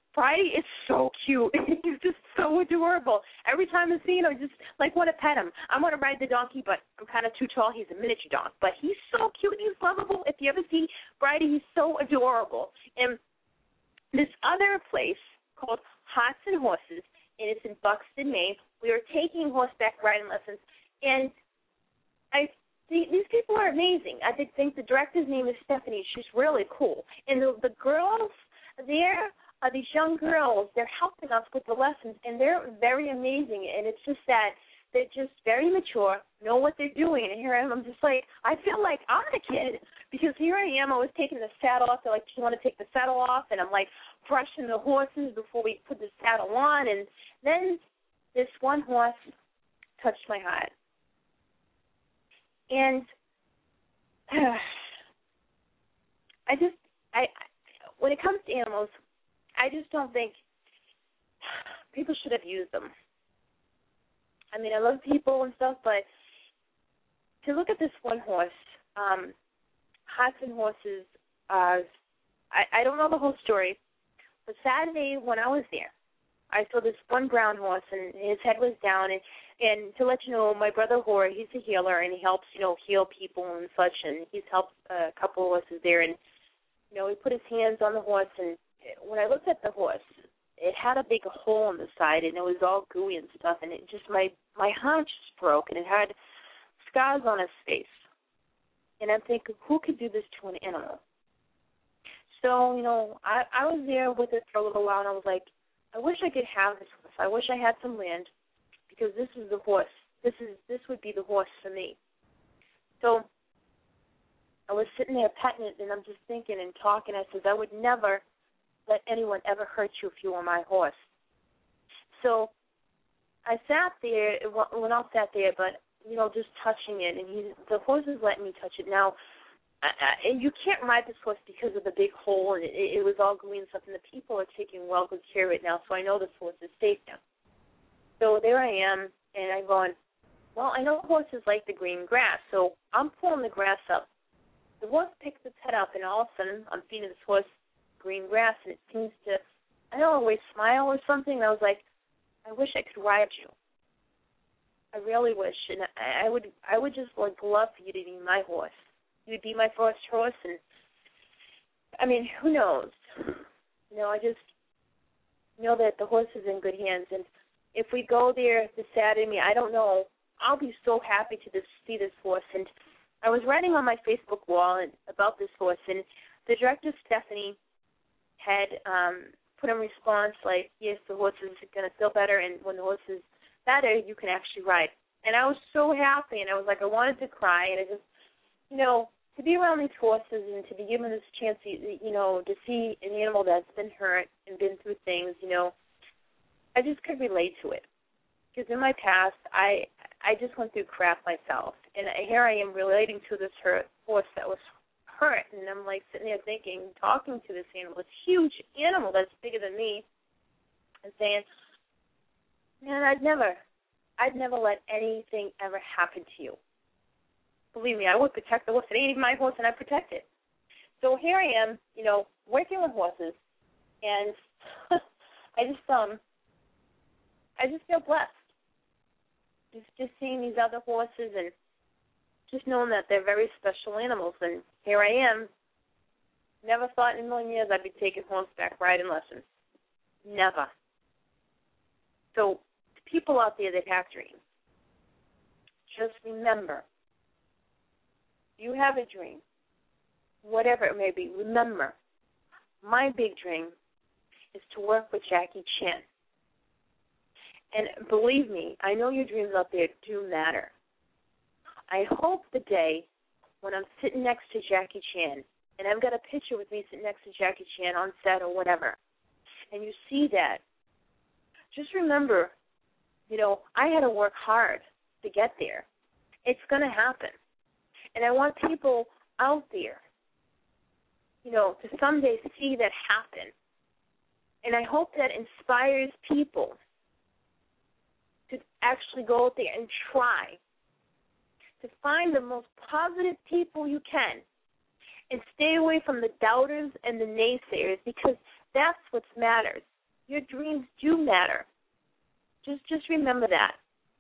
Friday is so cute. He's just so adorable. Every time I see him, I just want to pet him. I want to ride the donkey, but I'm kind of too tall. He's a miniature dog, but he's so cute. He's lovable. If you ever see Friday, he's so adorable. And this other place called Hots and Horses, and it's in Buxton, Maine. We are taking horseback riding lessons, and these people are amazing. I think the director's name is Stephanie. She's really cool. And the girls there are these young girls. They're helping us with the lessons, and they're very amazing. And it's just that they're just very mature, know what they're doing. And here I am. I'm just like, I feel like I'm a kid because here I am. I was taking the saddle off. They're like, do you want to take the saddle off? And I'm like brushing the horses before we put the saddle on. And then this one horse touched my heart. And when it comes to animals, I just don't think people should have used them. I mean, I love people and stuff, but to look at this one horse, Hots and Horses, I don't know the whole story, but Saturday when I was there, I saw this one brown horse, and his head was down, and to let you know, my brother Hora, he's a healer, and he helps, heal people and such, and he's helped a couple of horses there, and, he put his hands on the horse, and when I looked at the horse, it had a big hole in the side, and it was all gooey and stuff, and it just, my heart just broke, and it had scars on his face, and I'm thinking, who could do this to an animal? So, I was there with it for a little while, and I was like, I wish I could have this horse. I wish I had some land, because this is the horse. This would be the horse for me. So I was sitting there petting it, and I'm just thinking and talking. I said, I would never let anyone ever hurt you if you were my horse. So I sat there, well, not sat there, but, just touching it, and the horse is letting me touch it. Now, and you can't ride this horse because of the big hole, and it was all gooey and stuff, and the people are taking well good care of it now, so I know this horse is safe now. So there I am, and I'm going, well, I know horses like the green grass, so I'm pulling the grass up. The horse picks its head up, and all of a sudden I'm feeding this horse green grass, and it seems to, I don't know, always smile or something, and I was like, I wish I could ride you. I really wish, and I would just love for you to be my horse. You would be my first horse, and, I mean, who knows? I just know that the horse is in good hands, and if we go there this Saturday, I don't know, I'll be so happy to see this horse. And I was writing on my Facebook wall about this horse, and the director, Stephanie, had put in response, like, yes, the horse is going to feel better, and when the horse is better, you can actually ride. And I was so happy, and I was like, I wanted to cry, and I just, to be around these horses and to be given this chance, to see an animal that's been hurt and been through things, I just could relate to it. Because in my past, I just went through crap myself. And here I am relating to this horse that was hurt. And I'm like sitting there thinking, talking to this animal, this huge animal that's bigger than me, and saying, man, I'd never let anything ever happen to you. Believe me, I would protect the horse. It ain't even my horse, and I protect it. So here I am, working with horses, and I just feel blessed. Just seeing these other horses and just knowing that they're very special animals. And here I am. Never thought in a million years I'd be taking horseback riding lessons. Never. So to people out there that have dreams, just remember, you have a dream, whatever it may be, remember, my big dream is to work with Jackie Chan. And believe me, I know your dreams out there do matter. I hope the day when I'm sitting next to Jackie Chan, and I've got a picture with me sitting next to Jackie Chan on set or whatever, and you see that, just remember, I had to work hard to get there. It's going to happen. And I want people out there, to someday see that happen. And I hope that inspires people to actually go out there and try to find the most positive people you can and stay away from the doubters and the naysayers, because that's what matters. Your dreams do matter. Just remember that.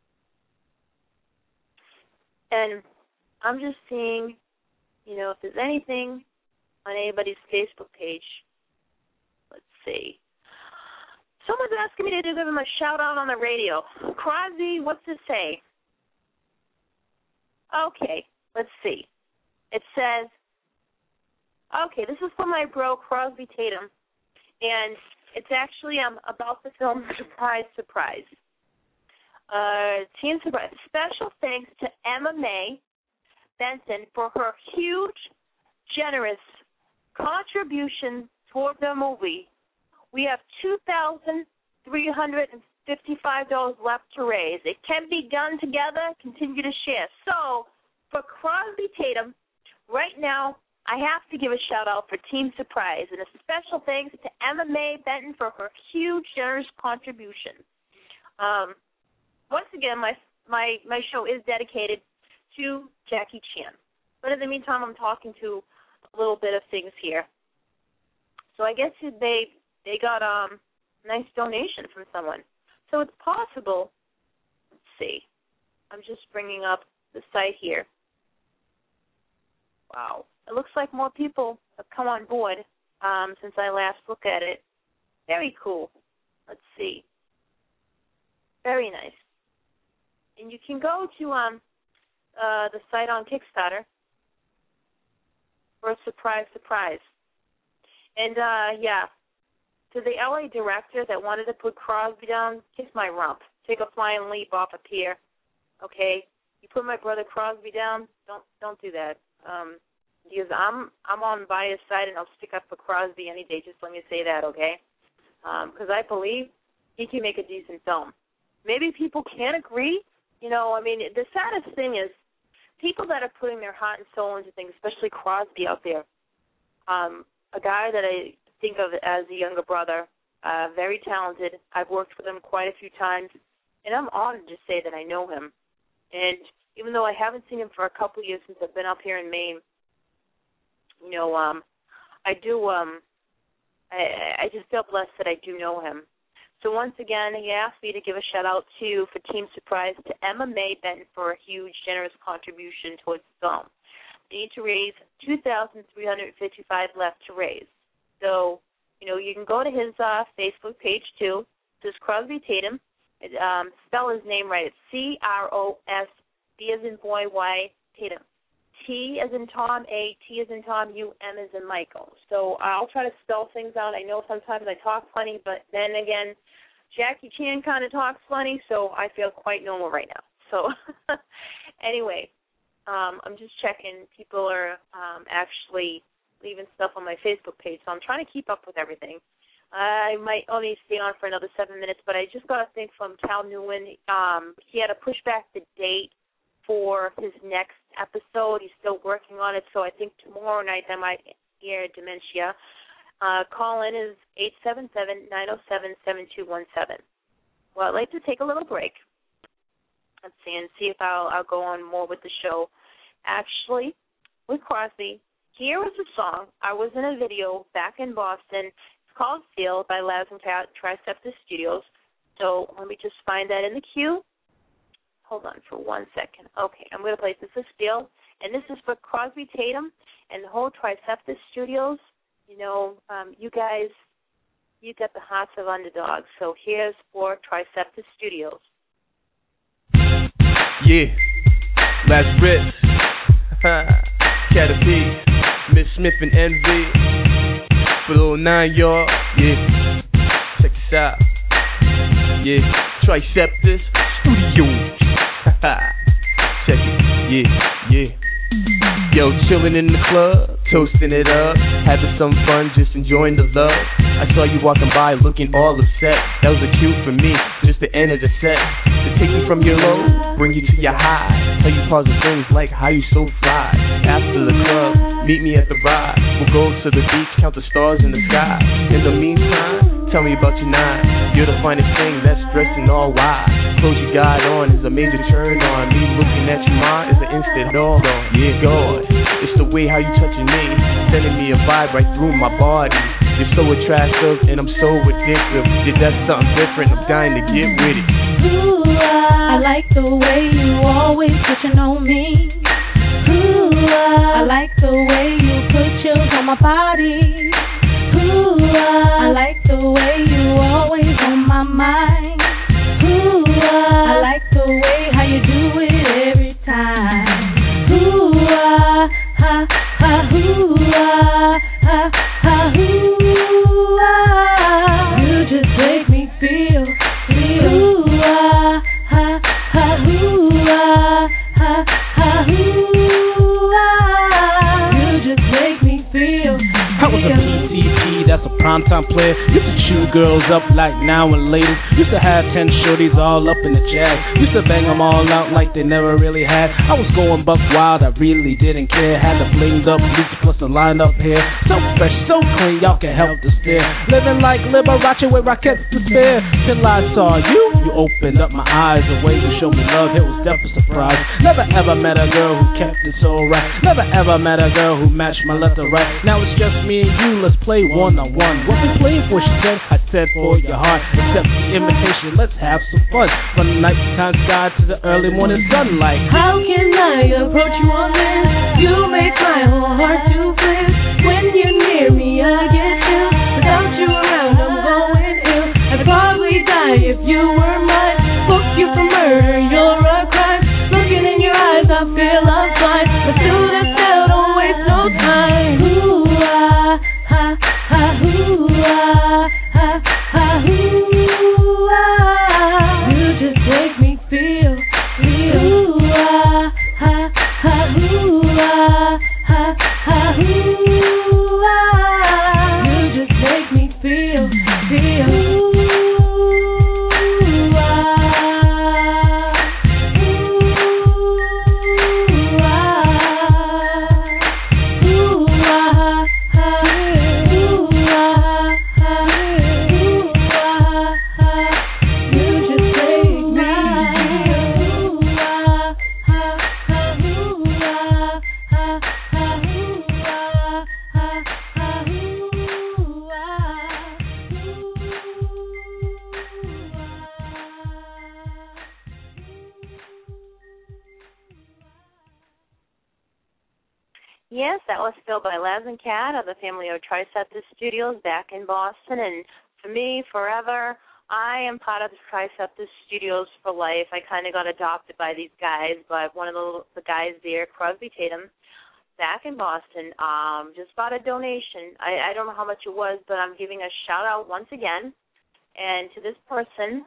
And I'm just seeing, if there's anything on anybody's Facebook page. Let's see. Someone's asking me to give him a shout-out on the radio. Crosby, what's it say? Okay, let's see. It says, okay, this is from my bro, Crosby Tatum, and it's actually about the film Surprise, Surprise. Team Surprise. Special thanks to Emma May Benson for her huge, generous contribution toward the movie. We have $2,355 left to raise. It can be done together. Continue to share. So, for Crosby Tatum, right now, I have to give a shout-out for Team Surprise, and a special thanks to Emma May Benton for her huge, generous contribution. Once again, my show is dedicated to Jackie Chan. But in the meantime, I'm talking to a little bit of things here. So I guess they got a nice donation from someone. So it's possible. Let's see. I'm just bringing up the site here. Wow. It looks like more people have come on board since I last looked at it. Very cool. Let's see. Very nice. And you can go to the site on Kickstarter for a surprise. And, to the LA director that wanted to put Crosby down, kiss my rump. Take a flying leap off a pier. Okay? You put my brother Crosby down, don't do that. Because I'm on biased side, and I'll stick up for Crosby any day. Just let me say that, okay? Because I believe he can make a decent film. Maybe people can't agree. The saddest thing is people that are putting their heart and soul into things, especially Crosby out there. A guy that I think of as a younger brother, very talented. I've worked with him quite a few times, and I'm honored to say that I know him. And even though I haven't seen him for a couple of years since I've been up here in Maine, I just feel blessed that I do know him. So once again, he asked me to give a shout-out for Team Surprise to Emma May Benton for a huge, generous contribution towards the film. They need to raise $2,355 left to raise. So, you can go to his Facebook page, too. This is Crosby Tatum. Spell his name right. It's C-R-O-S-B as in boy, Y, Tatum. T as in Tom, A, T as in Tom, U, M as in Michael. So I'll try to spell things out. I know sometimes I talk funny, but then again, Jackie Chan kind of talks funny, so I feel quite normal right now. So anyway, I'm just checking. People are actually leaving stuff on my Facebook page, so I'm trying to keep up with everything. I might only stay on for another 7 minutes, but I just got a thing from Cal Newman. He had to push back the date for his next episode. He's still working on it, so I think tomorrow night I might hear Dementia. Call in is 877-907-7217. Well, I'd like to take a little break. Let's see, and see if I'll go on more with the show. Actually, with Crosby, here was a song. I was in a video back in Boston. It's called Feel by Laz and Triceptus Studios. So let me just find that in the queue. Hold on for 1 second. Okay, I'm going to play This is Feel, and this is for Crosby Tatum and the whole Triceptus Studios. You guys, you got the hearts of underdogs. So here's for Triceptus Studios. Yeah, Laz Ritz, Caterpie, Miss Smith and Envy, for little 9 y'all. Yeah, check this out. Yeah, Triceptus Studios. Check it. Yeah. Yo, chillin' in the club, toasting it up, having some fun, just enjoying the love. I saw you walking by looking all upset. That was a cue for me, just the end of the set. To take you from your low, bring you to your high. Tell you positive things like how you so fly. After the club, meet me at the ride. We'll go to the beach, count the stars in the sky. In the meantime, tell me about your nine. You're the finest thing that's dressed in all white. Close your guide on is a major turn on. Me looking at your mind is an instant dog. Yeah, God, it's the way how you touching me, sending me a vibe right through my body. You're so attractive and I'm so addictive. You does something different, I'm dying to get with it. Ooh, I like the way you always pushing on me. Ooh, I like the way you put chills on my body. Ooh, I like the way you always on my mind. Ooh, I like the way how you do it every time. Ooh, ha, ha, ooh, ha, ha, ooh, you just make me feel. Ooh, ha, ha, ooh, ha, ha, ooh, you just make me feel. I was a PTP, that's a primetime player. Used to chew girls up like now and later. Used to have 10 shorties all up in the jag. Used to bang them all out like they never really had. I was going buck wild, I really didn't care. Had the blinged up boots plus the lined up hair. So fresh, so clean, y'all can help to stare. Living like Liberace with Rockets to spare. Till I saw you, you opened up my eyes. The way you showed me love, it was definitely a surprise. Never ever met a girl who kept it so right. Never ever met a girl who matched my left or right. Now it's just me and you, let's play one-on-one. What we playing for, she said, I said for your heart. Accept the invitation, let's have some fun. From the nighttime sky to the early morning sunlight. How can I approach you on this? You make my whole heart to flip. When you're near me, I get ill. Without you around, I'm going ill. I'd probably die if you were mine. Book you for murder, you're a crime. Looking in your eyes, I feel I'm fine. But to the cell, don't waste no time. Ooh, ah, ha, ha, ooh, ah, ha, ha, ooh, ah. You just make me feel. Ooh, ah, ha, ha, ooh, ah, ha, ha, ooh, ah. You just make me feel. Ooh, ah, ooh, ah, ooh, ah, ooh, ah, ooh, ah. You just make me feel. Ooh, ah, ooh, ah, Yes, that was filled by Laz and Cat of the family of Triceptus Studios back in Boston. And for me, forever, I am part of the Triceptus Studios for life. I kind of got adopted by these guys, but one of the guys there, Crosby Tatum, back in Boston, just got a donation. I don't know how much it was, but I'm giving a shout-out once again. And to this person,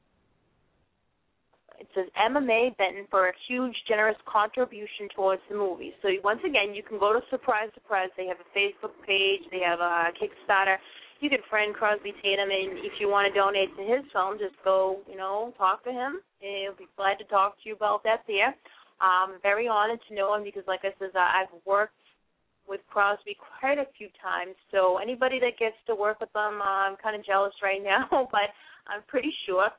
it says MMA Benton for a huge, generous contribution towards the movie. So once again, you can go to Surprise Surprise. They have a Facebook page. They have a Kickstarter. You can friend Crosby Tatum, and if you want to donate to his film, just go, talk to him. He'll be glad to talk to you about that there. I'm very honored to know him because, like I said, I've worked with Crosby quite a few times. So anybody that gets to work with them, I'm kind of jealous right now, but I'm pretty sure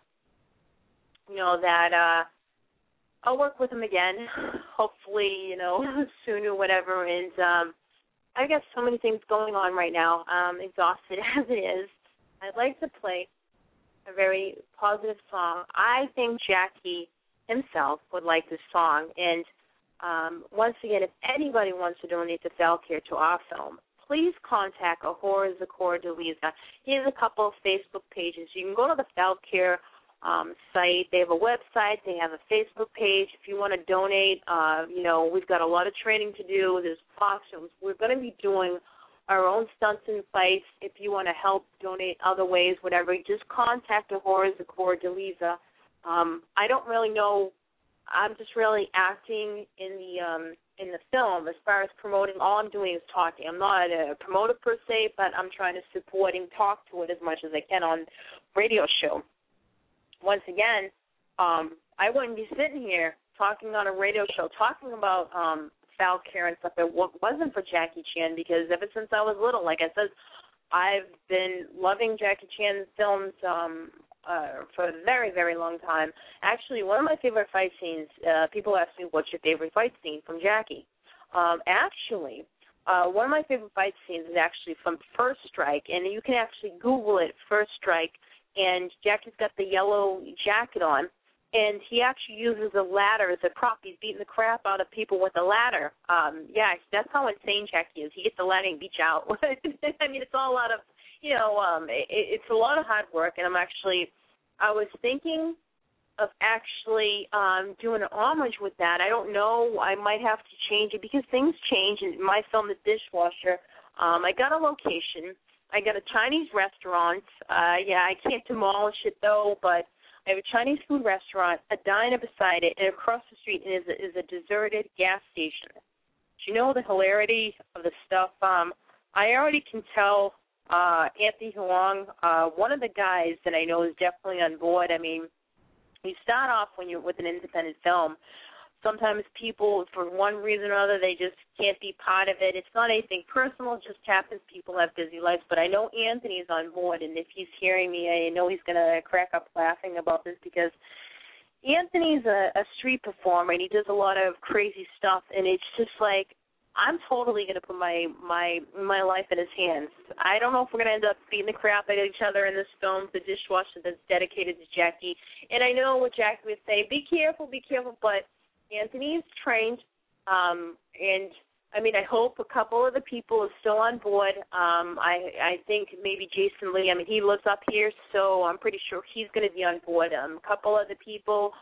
that I'll work with him again, hopefully, soon or whatever. And I got so many things going on right now. I'm exhausted as it is. I'd like to play a very positive song. I think Jackie himself would like this song. And once again, if anybody wants to donate to Falcare to our film, please contact Ahura Zakor Deliza. He has a couple of Facebook pages. You can go to the Falcare site. They have a website. They have a Facebook page. If you want to donate, we've got a lot of training to do. There's costumes. We're going to be doing our own stunts and fights. If you want to help donate other ways, whatever, just contact Ahura Zakor Deliza. I don't really know. I'm just really acting in the film. As far as promoting, all I'm doing is talking. I'm not a promoter per se, but I'm trying to support and talk to it as much as I can on radio show. Once again, I wouldn't be sitting here talking on a radio show, talking about Falcare and stuff if it wasn't for Jackie Chan, because ever since I was little, like I said, I've been loving Jackie Chan films for a very, very long time. Actually, one of my favorite fight scenes, people ask me, what's your favorite fight scene from Jackie? Actually, one of my favorite fight scenes is actually from First Strike, and you can actually Google it, First Strike, and Jackie's got the yellow jacket on, and he actually uses a ladder as a prop. He's beating the crap out of people with a ladder. Yeah, that's how insane Jackie is. He gets the ladder and beats you out. I mean, it's all a lot of, it's a lot of hard work, and I was thinking of actually doing an homage with that. I don't know. I might have to change it because things change. In my film, The Dishwasher, I got a location. I got a Chinese restaurant. I can't demolish it, though, but I have a Chinese food restaurant, a diner beside it, and across the street is a deserted gas station. Do you know the hilarity of the stuff? I already can tell Anthony Huang, one of the guys that I know is definitely on board. I mean, you start off when you're with an independent film. Sometimes people, for one reason or other, they just can't be part of it. It's not anything personal. It just happens. People have busy lives. But I know Anthony's on board, and if he's hearing me, I know he's going to crack up laughing about this because Anthony's a street performer, and he does a lot of crazy stuff, and it's just like, I'm totally going to put my life in his hands. I don't know if we're going to end up beating the crap out of each other in this film, The Dishwasher, that's dedicated to Jackie. And I know what Jackie would say, be careful, but Anthony's trained, and I mean, I hope a couple of the people are still on board. I think maybe Jason Lee, I mean, he lives up here, so I'm pretty sure he's going to be on board. A couple of the people,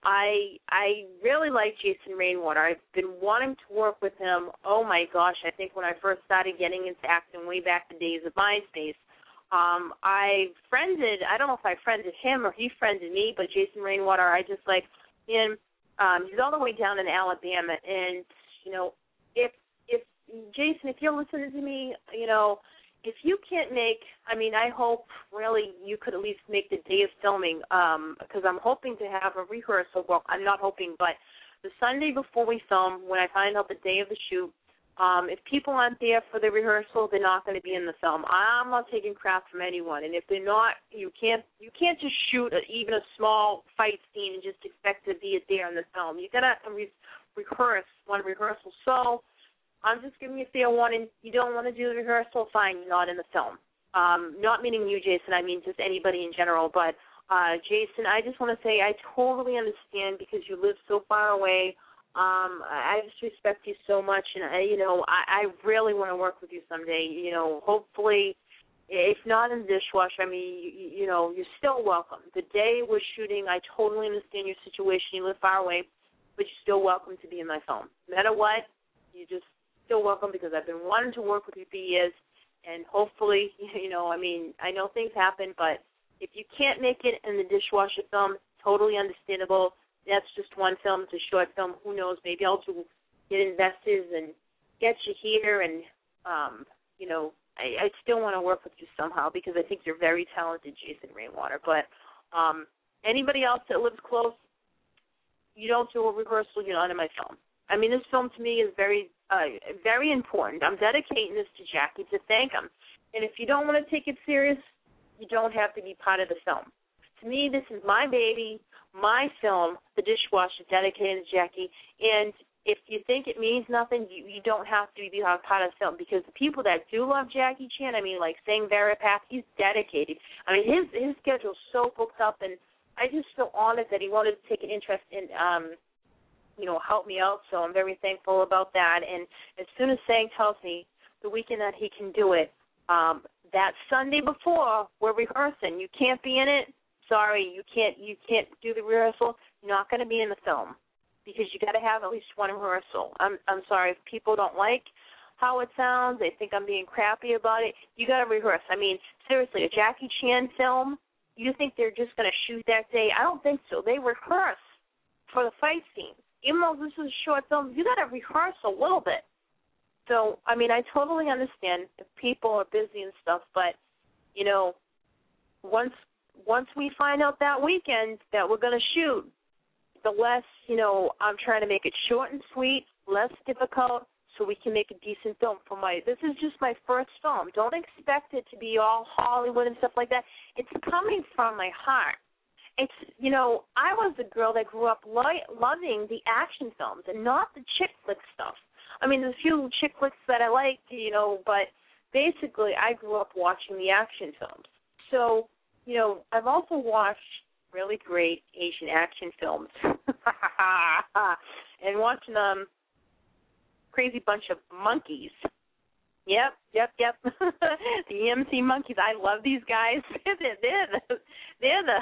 I really like Jason Rainwater. I've been wanting to work with him. Oh, my gosh, I think when I first started getting into acting way back the days of MySpace, I don't know if I friended him or he friended me, but Jason Rainwater, I just like him. He's all the way down in Alabama, and, if Jason, if you're listening to me, if you can't make, I mean, I hope really you could at least make the day of filming, because I'm hoping to have a rehearsal. Well, I'm not hoping, but the Sunday before we film, when I find out the day of the shoot, if people aren't there for the rehearsal, they're not going to be in the film. I'm not taking crap from anyone, and if they're not, you can't just shoot even a small fight scene and just expect to be there in the film. You got to rehearse one rehearsal. So I'm just giving you a fair warning. You don't want to do the rehearsal, fine, you're not in the film. Not meaning you, Jason, I mean just anybody in general. But, Jason, I just want to say I totally understand because you live so far away. I just respect you so much, and, I really want to work with you someday. Hopefully, if not in the Dishwasher, I mean, you're still welcome. The day we're shooting, I totally understand your situation. You live far away, but you're still welcome to be in my film. No matter what, you're just still welcome because I've been wanting to work with you for years, and hopefully, I mean, I know things happen, but if you can't make it in the Dishwasher film, totally understandable. That's just one film. It's a short film. Who knows? Maybe I'll get investors and get you here, and, I still want to work with you somehow because I think you're very talented, Jason Rainwater. But anybody else that lives close, you don't do a rehearsal, you're not in my film. I mean, this film to me is very, very important. I'm dedicating this to Jackie to thank him. And if you don't want to take it serious, you don't have to be part of the film. To me, this is my baby, my film, The Dishwasher, dedicated to Jackie. And if you think it means nothing, you don't have to be part of the film because the people that do love Jackie Chan, I mean, like Sang Varapath, he's dedicated. I mean, his schedule's so booked up, and I just feel honored that he wanted to take an interest in, help me out. So I'm very thankful about that. And as soon as Sang tells me the weekend that he can do it, that Sunday before we're rehearsing, you can't be in it. Sorry, you can't do the rehearsal. You're not going to be in the film because you got to have at least one rehearsal. I'm sorry if people don't like how it sounds. They think I'm being crappy about it. You got to rehearse. I mean, seriously, a Jackie Chan film. You think they're just going to shoot that day? I don't think so. They rehearse for the fight scenes. Even though this is a short film, you got to rehearse a little bit. So, I mean, I totally understand if people are busy and stuff, but, once we find out that weekend that we're going to shoot, the less, I'm trying to make it short and sweet, less difficult, so we can make a decent film. This is just my first film. Don't expect it to be all Hollywood and stuff like that. It's coming from my heart. It's, I was a girl that grew up loving the action films and not the chick flick stuff. I mean, there's a few chick flicks that I like, but basically I grew up watching the action films. So, I've also watched really great Asian action films. And watching Crazy Bunch of Monkeys. Yep. The EMC Monkeys. I love these guys. They're the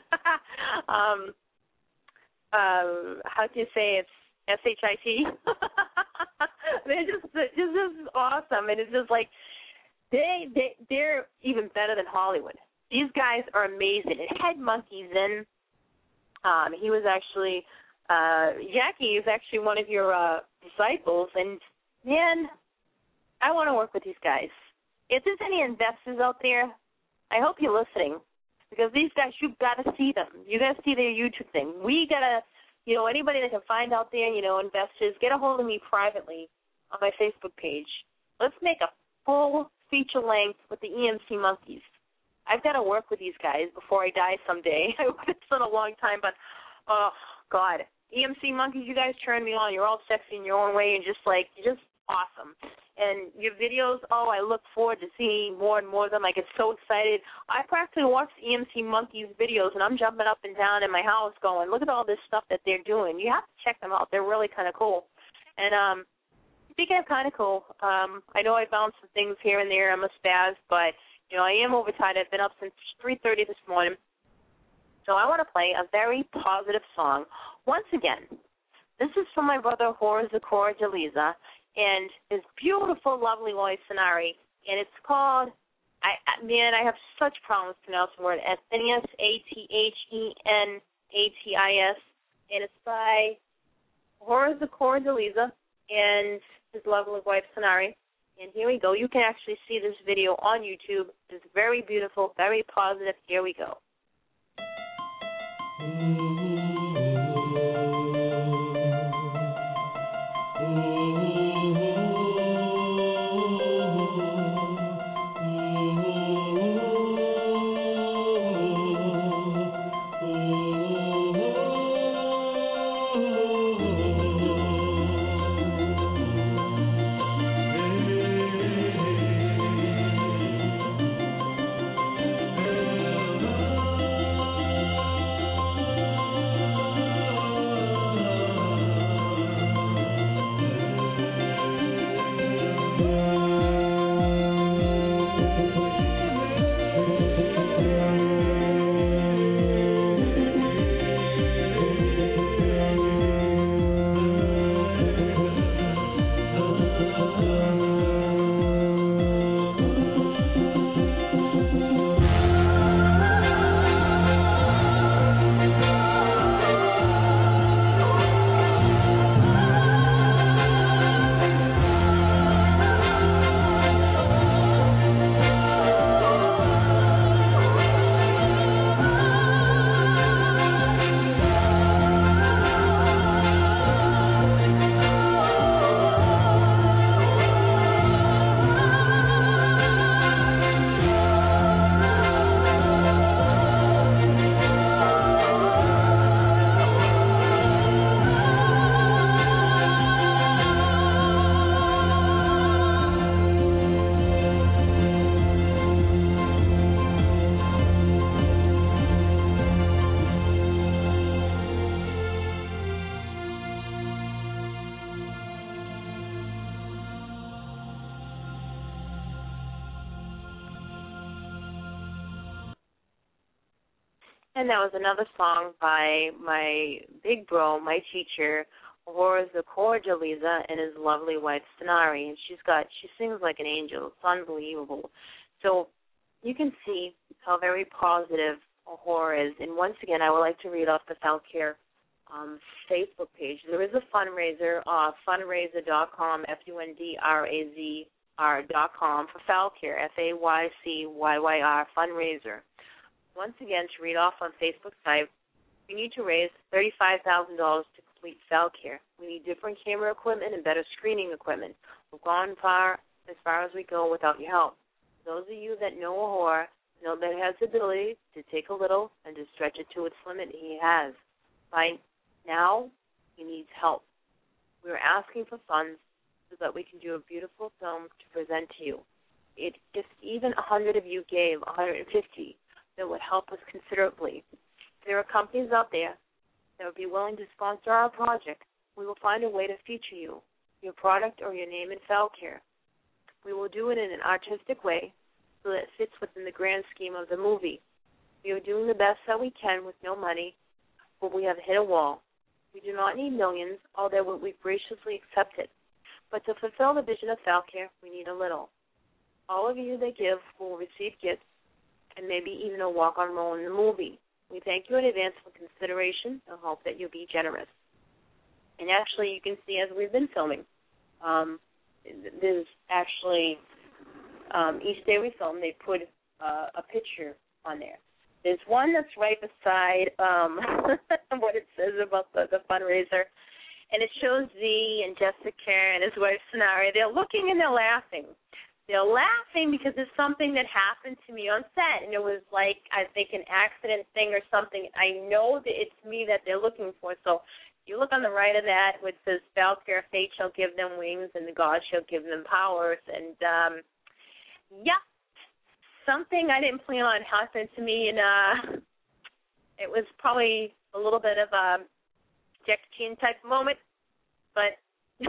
how do you say it's SHIT? They're just awesome, and it's just like they're even better than Hollywood. These guys are amazing. And Head Monkeys in. He was actually Jackie is actually one of your disciples, and man, I want to work with these guys. If there's any investors out there, I hope you're listening, because these guys, you've got to see them. You got to see their YouTube thing. We got to, anybody that can find out there, investors, get a hold of me privately on my Facebook page. Let's make a full feature length with the EMC Monkeys. I've got to work with these guys before I die someday. It's been a long time, but, oh, God. EMC Monkeys, you guys turn me on. You're all sexy in your own way and you're just awesome. And your videos, I look forward to seeing more and more of them. I get so excited. I practically watch the EMC Monkeys videos, and I'm jumping up and down in my house going, look at all this stuff that they're doing. You have to check them out. They're really kind of cool. And speaking of kind of cool, I know I bounced some things here and there. I'm a spaz, but, I am overtired. I've been up since 3:30 this morning. So I want to play a very positive song. Once again, this is from my brother Horace Zakor Jaliza and his beautiful, lovely wife, Sanari. And it's called, I have such problems pronouncing the word, Athenias, Athenenatis. And it's by Horace Zakor Jaliza and his lovely wife, Sanari. And here we go. You can actually see this video on YouTube. It's very beautiful, very positive. Here we go. And that was another song by my big bro, my teacher, Horace Zakor Jaliza, and his lovely wife, Sanari. And she sings like an angel. It's unbelievable. So you can see how very positive Horace is. And once again, I would like to read off the Falcare Facebook page. There is a fundraiser, fundraiser.com, FUNDRAZR.com for Falcare, FAYCYYR, fundraiser. Once again, to read off on Facebook site, we need to raise $35,000 to complete Falcare. We need different camera equipment and better screening equipment. We've gone as far as we go without your help. Those of you that know a whore know that it has the ability to take a little and to stretch it to its limit. He has. By now, he needs help. We're asking for funds so that we can do a beautiful film to present to you. If even 100 of you gave 150, that would help us considerably. There are companies out there that would be willing to sponsor our project. We will find a way to feature you, your product, or your name in Falcare. We will do it in an artistic way so that it fits within the grand scheme of the movie. We are doing the best that we can with no money, but we have hit a wall. We do not need millions, although we graciously accept it. But to fulfill the vision of Falcare, we need a little. All of you that give will receive gifts and maybe even a walk-on role in the movie. We thank you in advance for consideration and hope that you'll be generous. And actually, you can see as we've been filming, there's actually, each day we film, they put a picture on there. There's one that's right beside what it says about the fundraiser, and it shows Z and Jessica and his wife, Sonari. They're looking and they're laughing. They're laughing because it's something that happened to me on set, and it was like, I think, an accident thing or something. I know that it's me that they're looking for. So you look on the right of that, which says, Falcare, fate shall give them wings, and the gods shall give them powers. And, yeah, something I didn't plan on happened to me, and it was probably a little bit of a Jackie Chan type moment. But,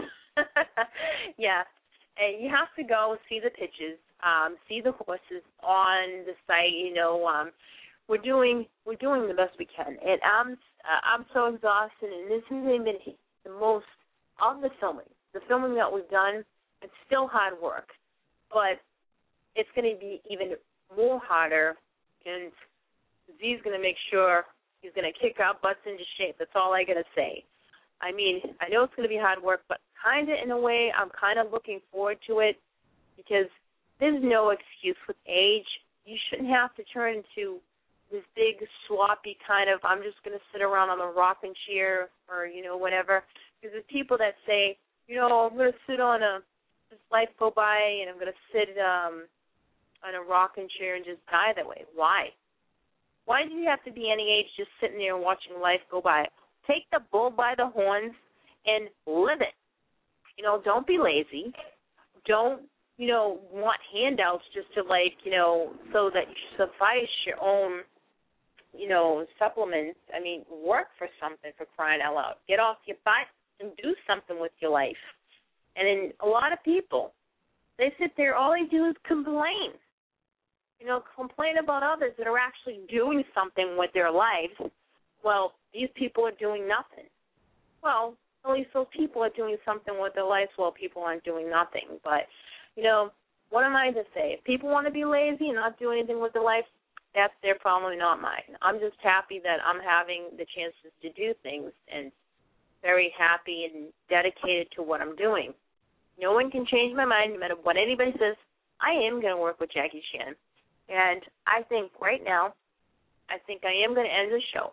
yeah. And you have to go see the pitches, see the horses on the site. You know, we're doing the best we can, and I'm so exhausted. And this has been the most of the filming that we've done. It's still hard work, but it's going to be even more harder. And Z's going to make sure he's going to kick our butts into shape. That's all I got to say. I mean, I know it's going to be hard work, but kind of in a way, I'm kind of looking forward to it because there's no excuse with age. You shouldn't have to turn into this big, sloppy kind of, I'm just going to sit around on a rocking chair or, you know, whatever. Because there's people that say, you know, I'm going to sit on this life go by and I'm going to sit on a rocking chair and just die that way. Why? Why do you have to be any age just sitting there and watching life go by? Take the bull by the horns and live it. You know, don't be lazy. Don't, you know, want handouts just to, like, you know, so that you suffice your own, you know, supplements. I mean, work for something, for crying out loud. Get off your butt and do something with your life. And then a lot of people, they sit there, all they do is complain. You know, complain about others that are actually doing something with their lives. Well, these people are doing nothing. Well, at least those people are doing something with their lives while people aren't doing nothing. But, you know, what am I to say? If people want to be lazy and not do anything with their life, that's their problem, not mine. I'm just happy that I'm having the chances to do things and very happy and dedicated to what I'm doing. No one can change my mind no matter what anybody says. I am going to work with Jackie Chan. And I think right now, I think I am going to end the show.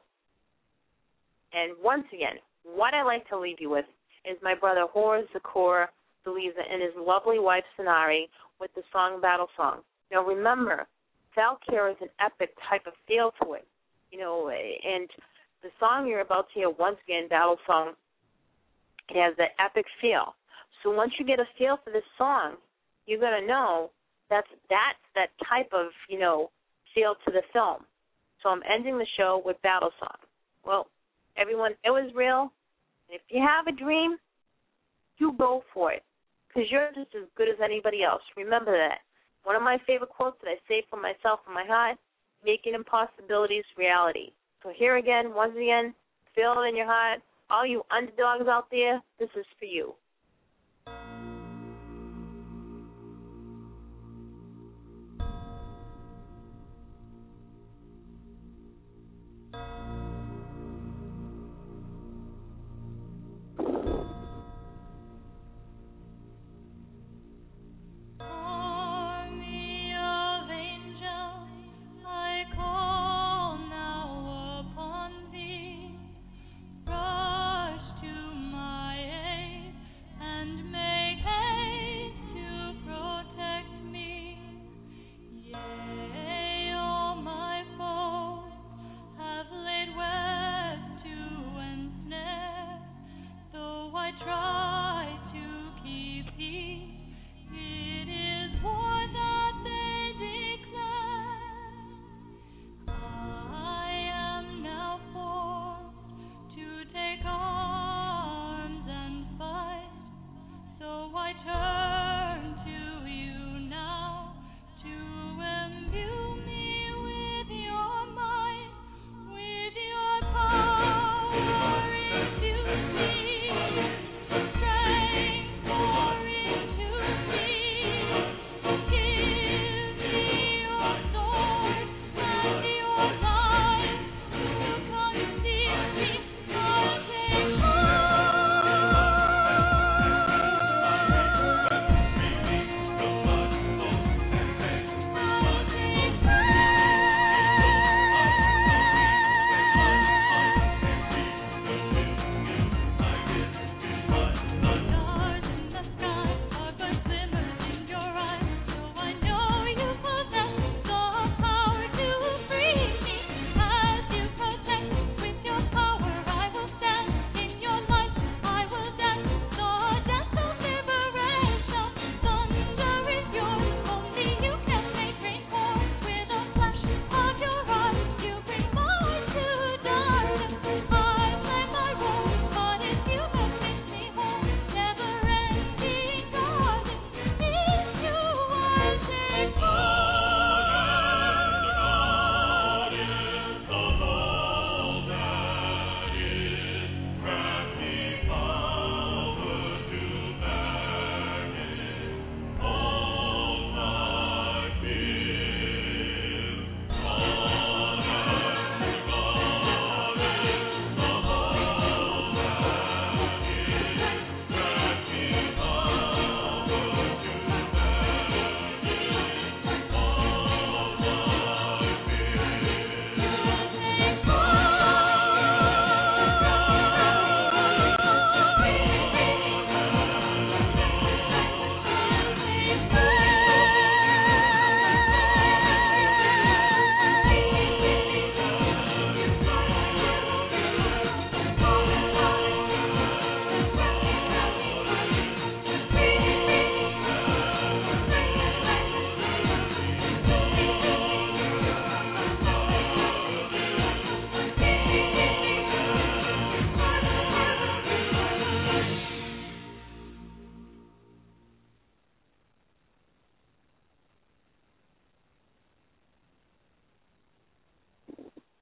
And once again, what I like to leave you with is my brother Horace Zakor Deliza and his lovely wife Sonari with the song Battle Song. Now remember, Falcare is an epic type of feel to it, you know, and the song you're about to hear, once again, Battle Song, it has that epic feel. So once you get a feel for this song, you're going to know that's that type of, you know, feel to the film. So I'm ending the show with Battle Song. Well, everyone, it was real. If you have a dream, you go for it, because you're just as good as anybody else. Remember that. One of my favorite quotes that I say for myself in my heart, making impossibilities reality. So here again, once again, feel it in your heart. All you underdogs out there, this is for you.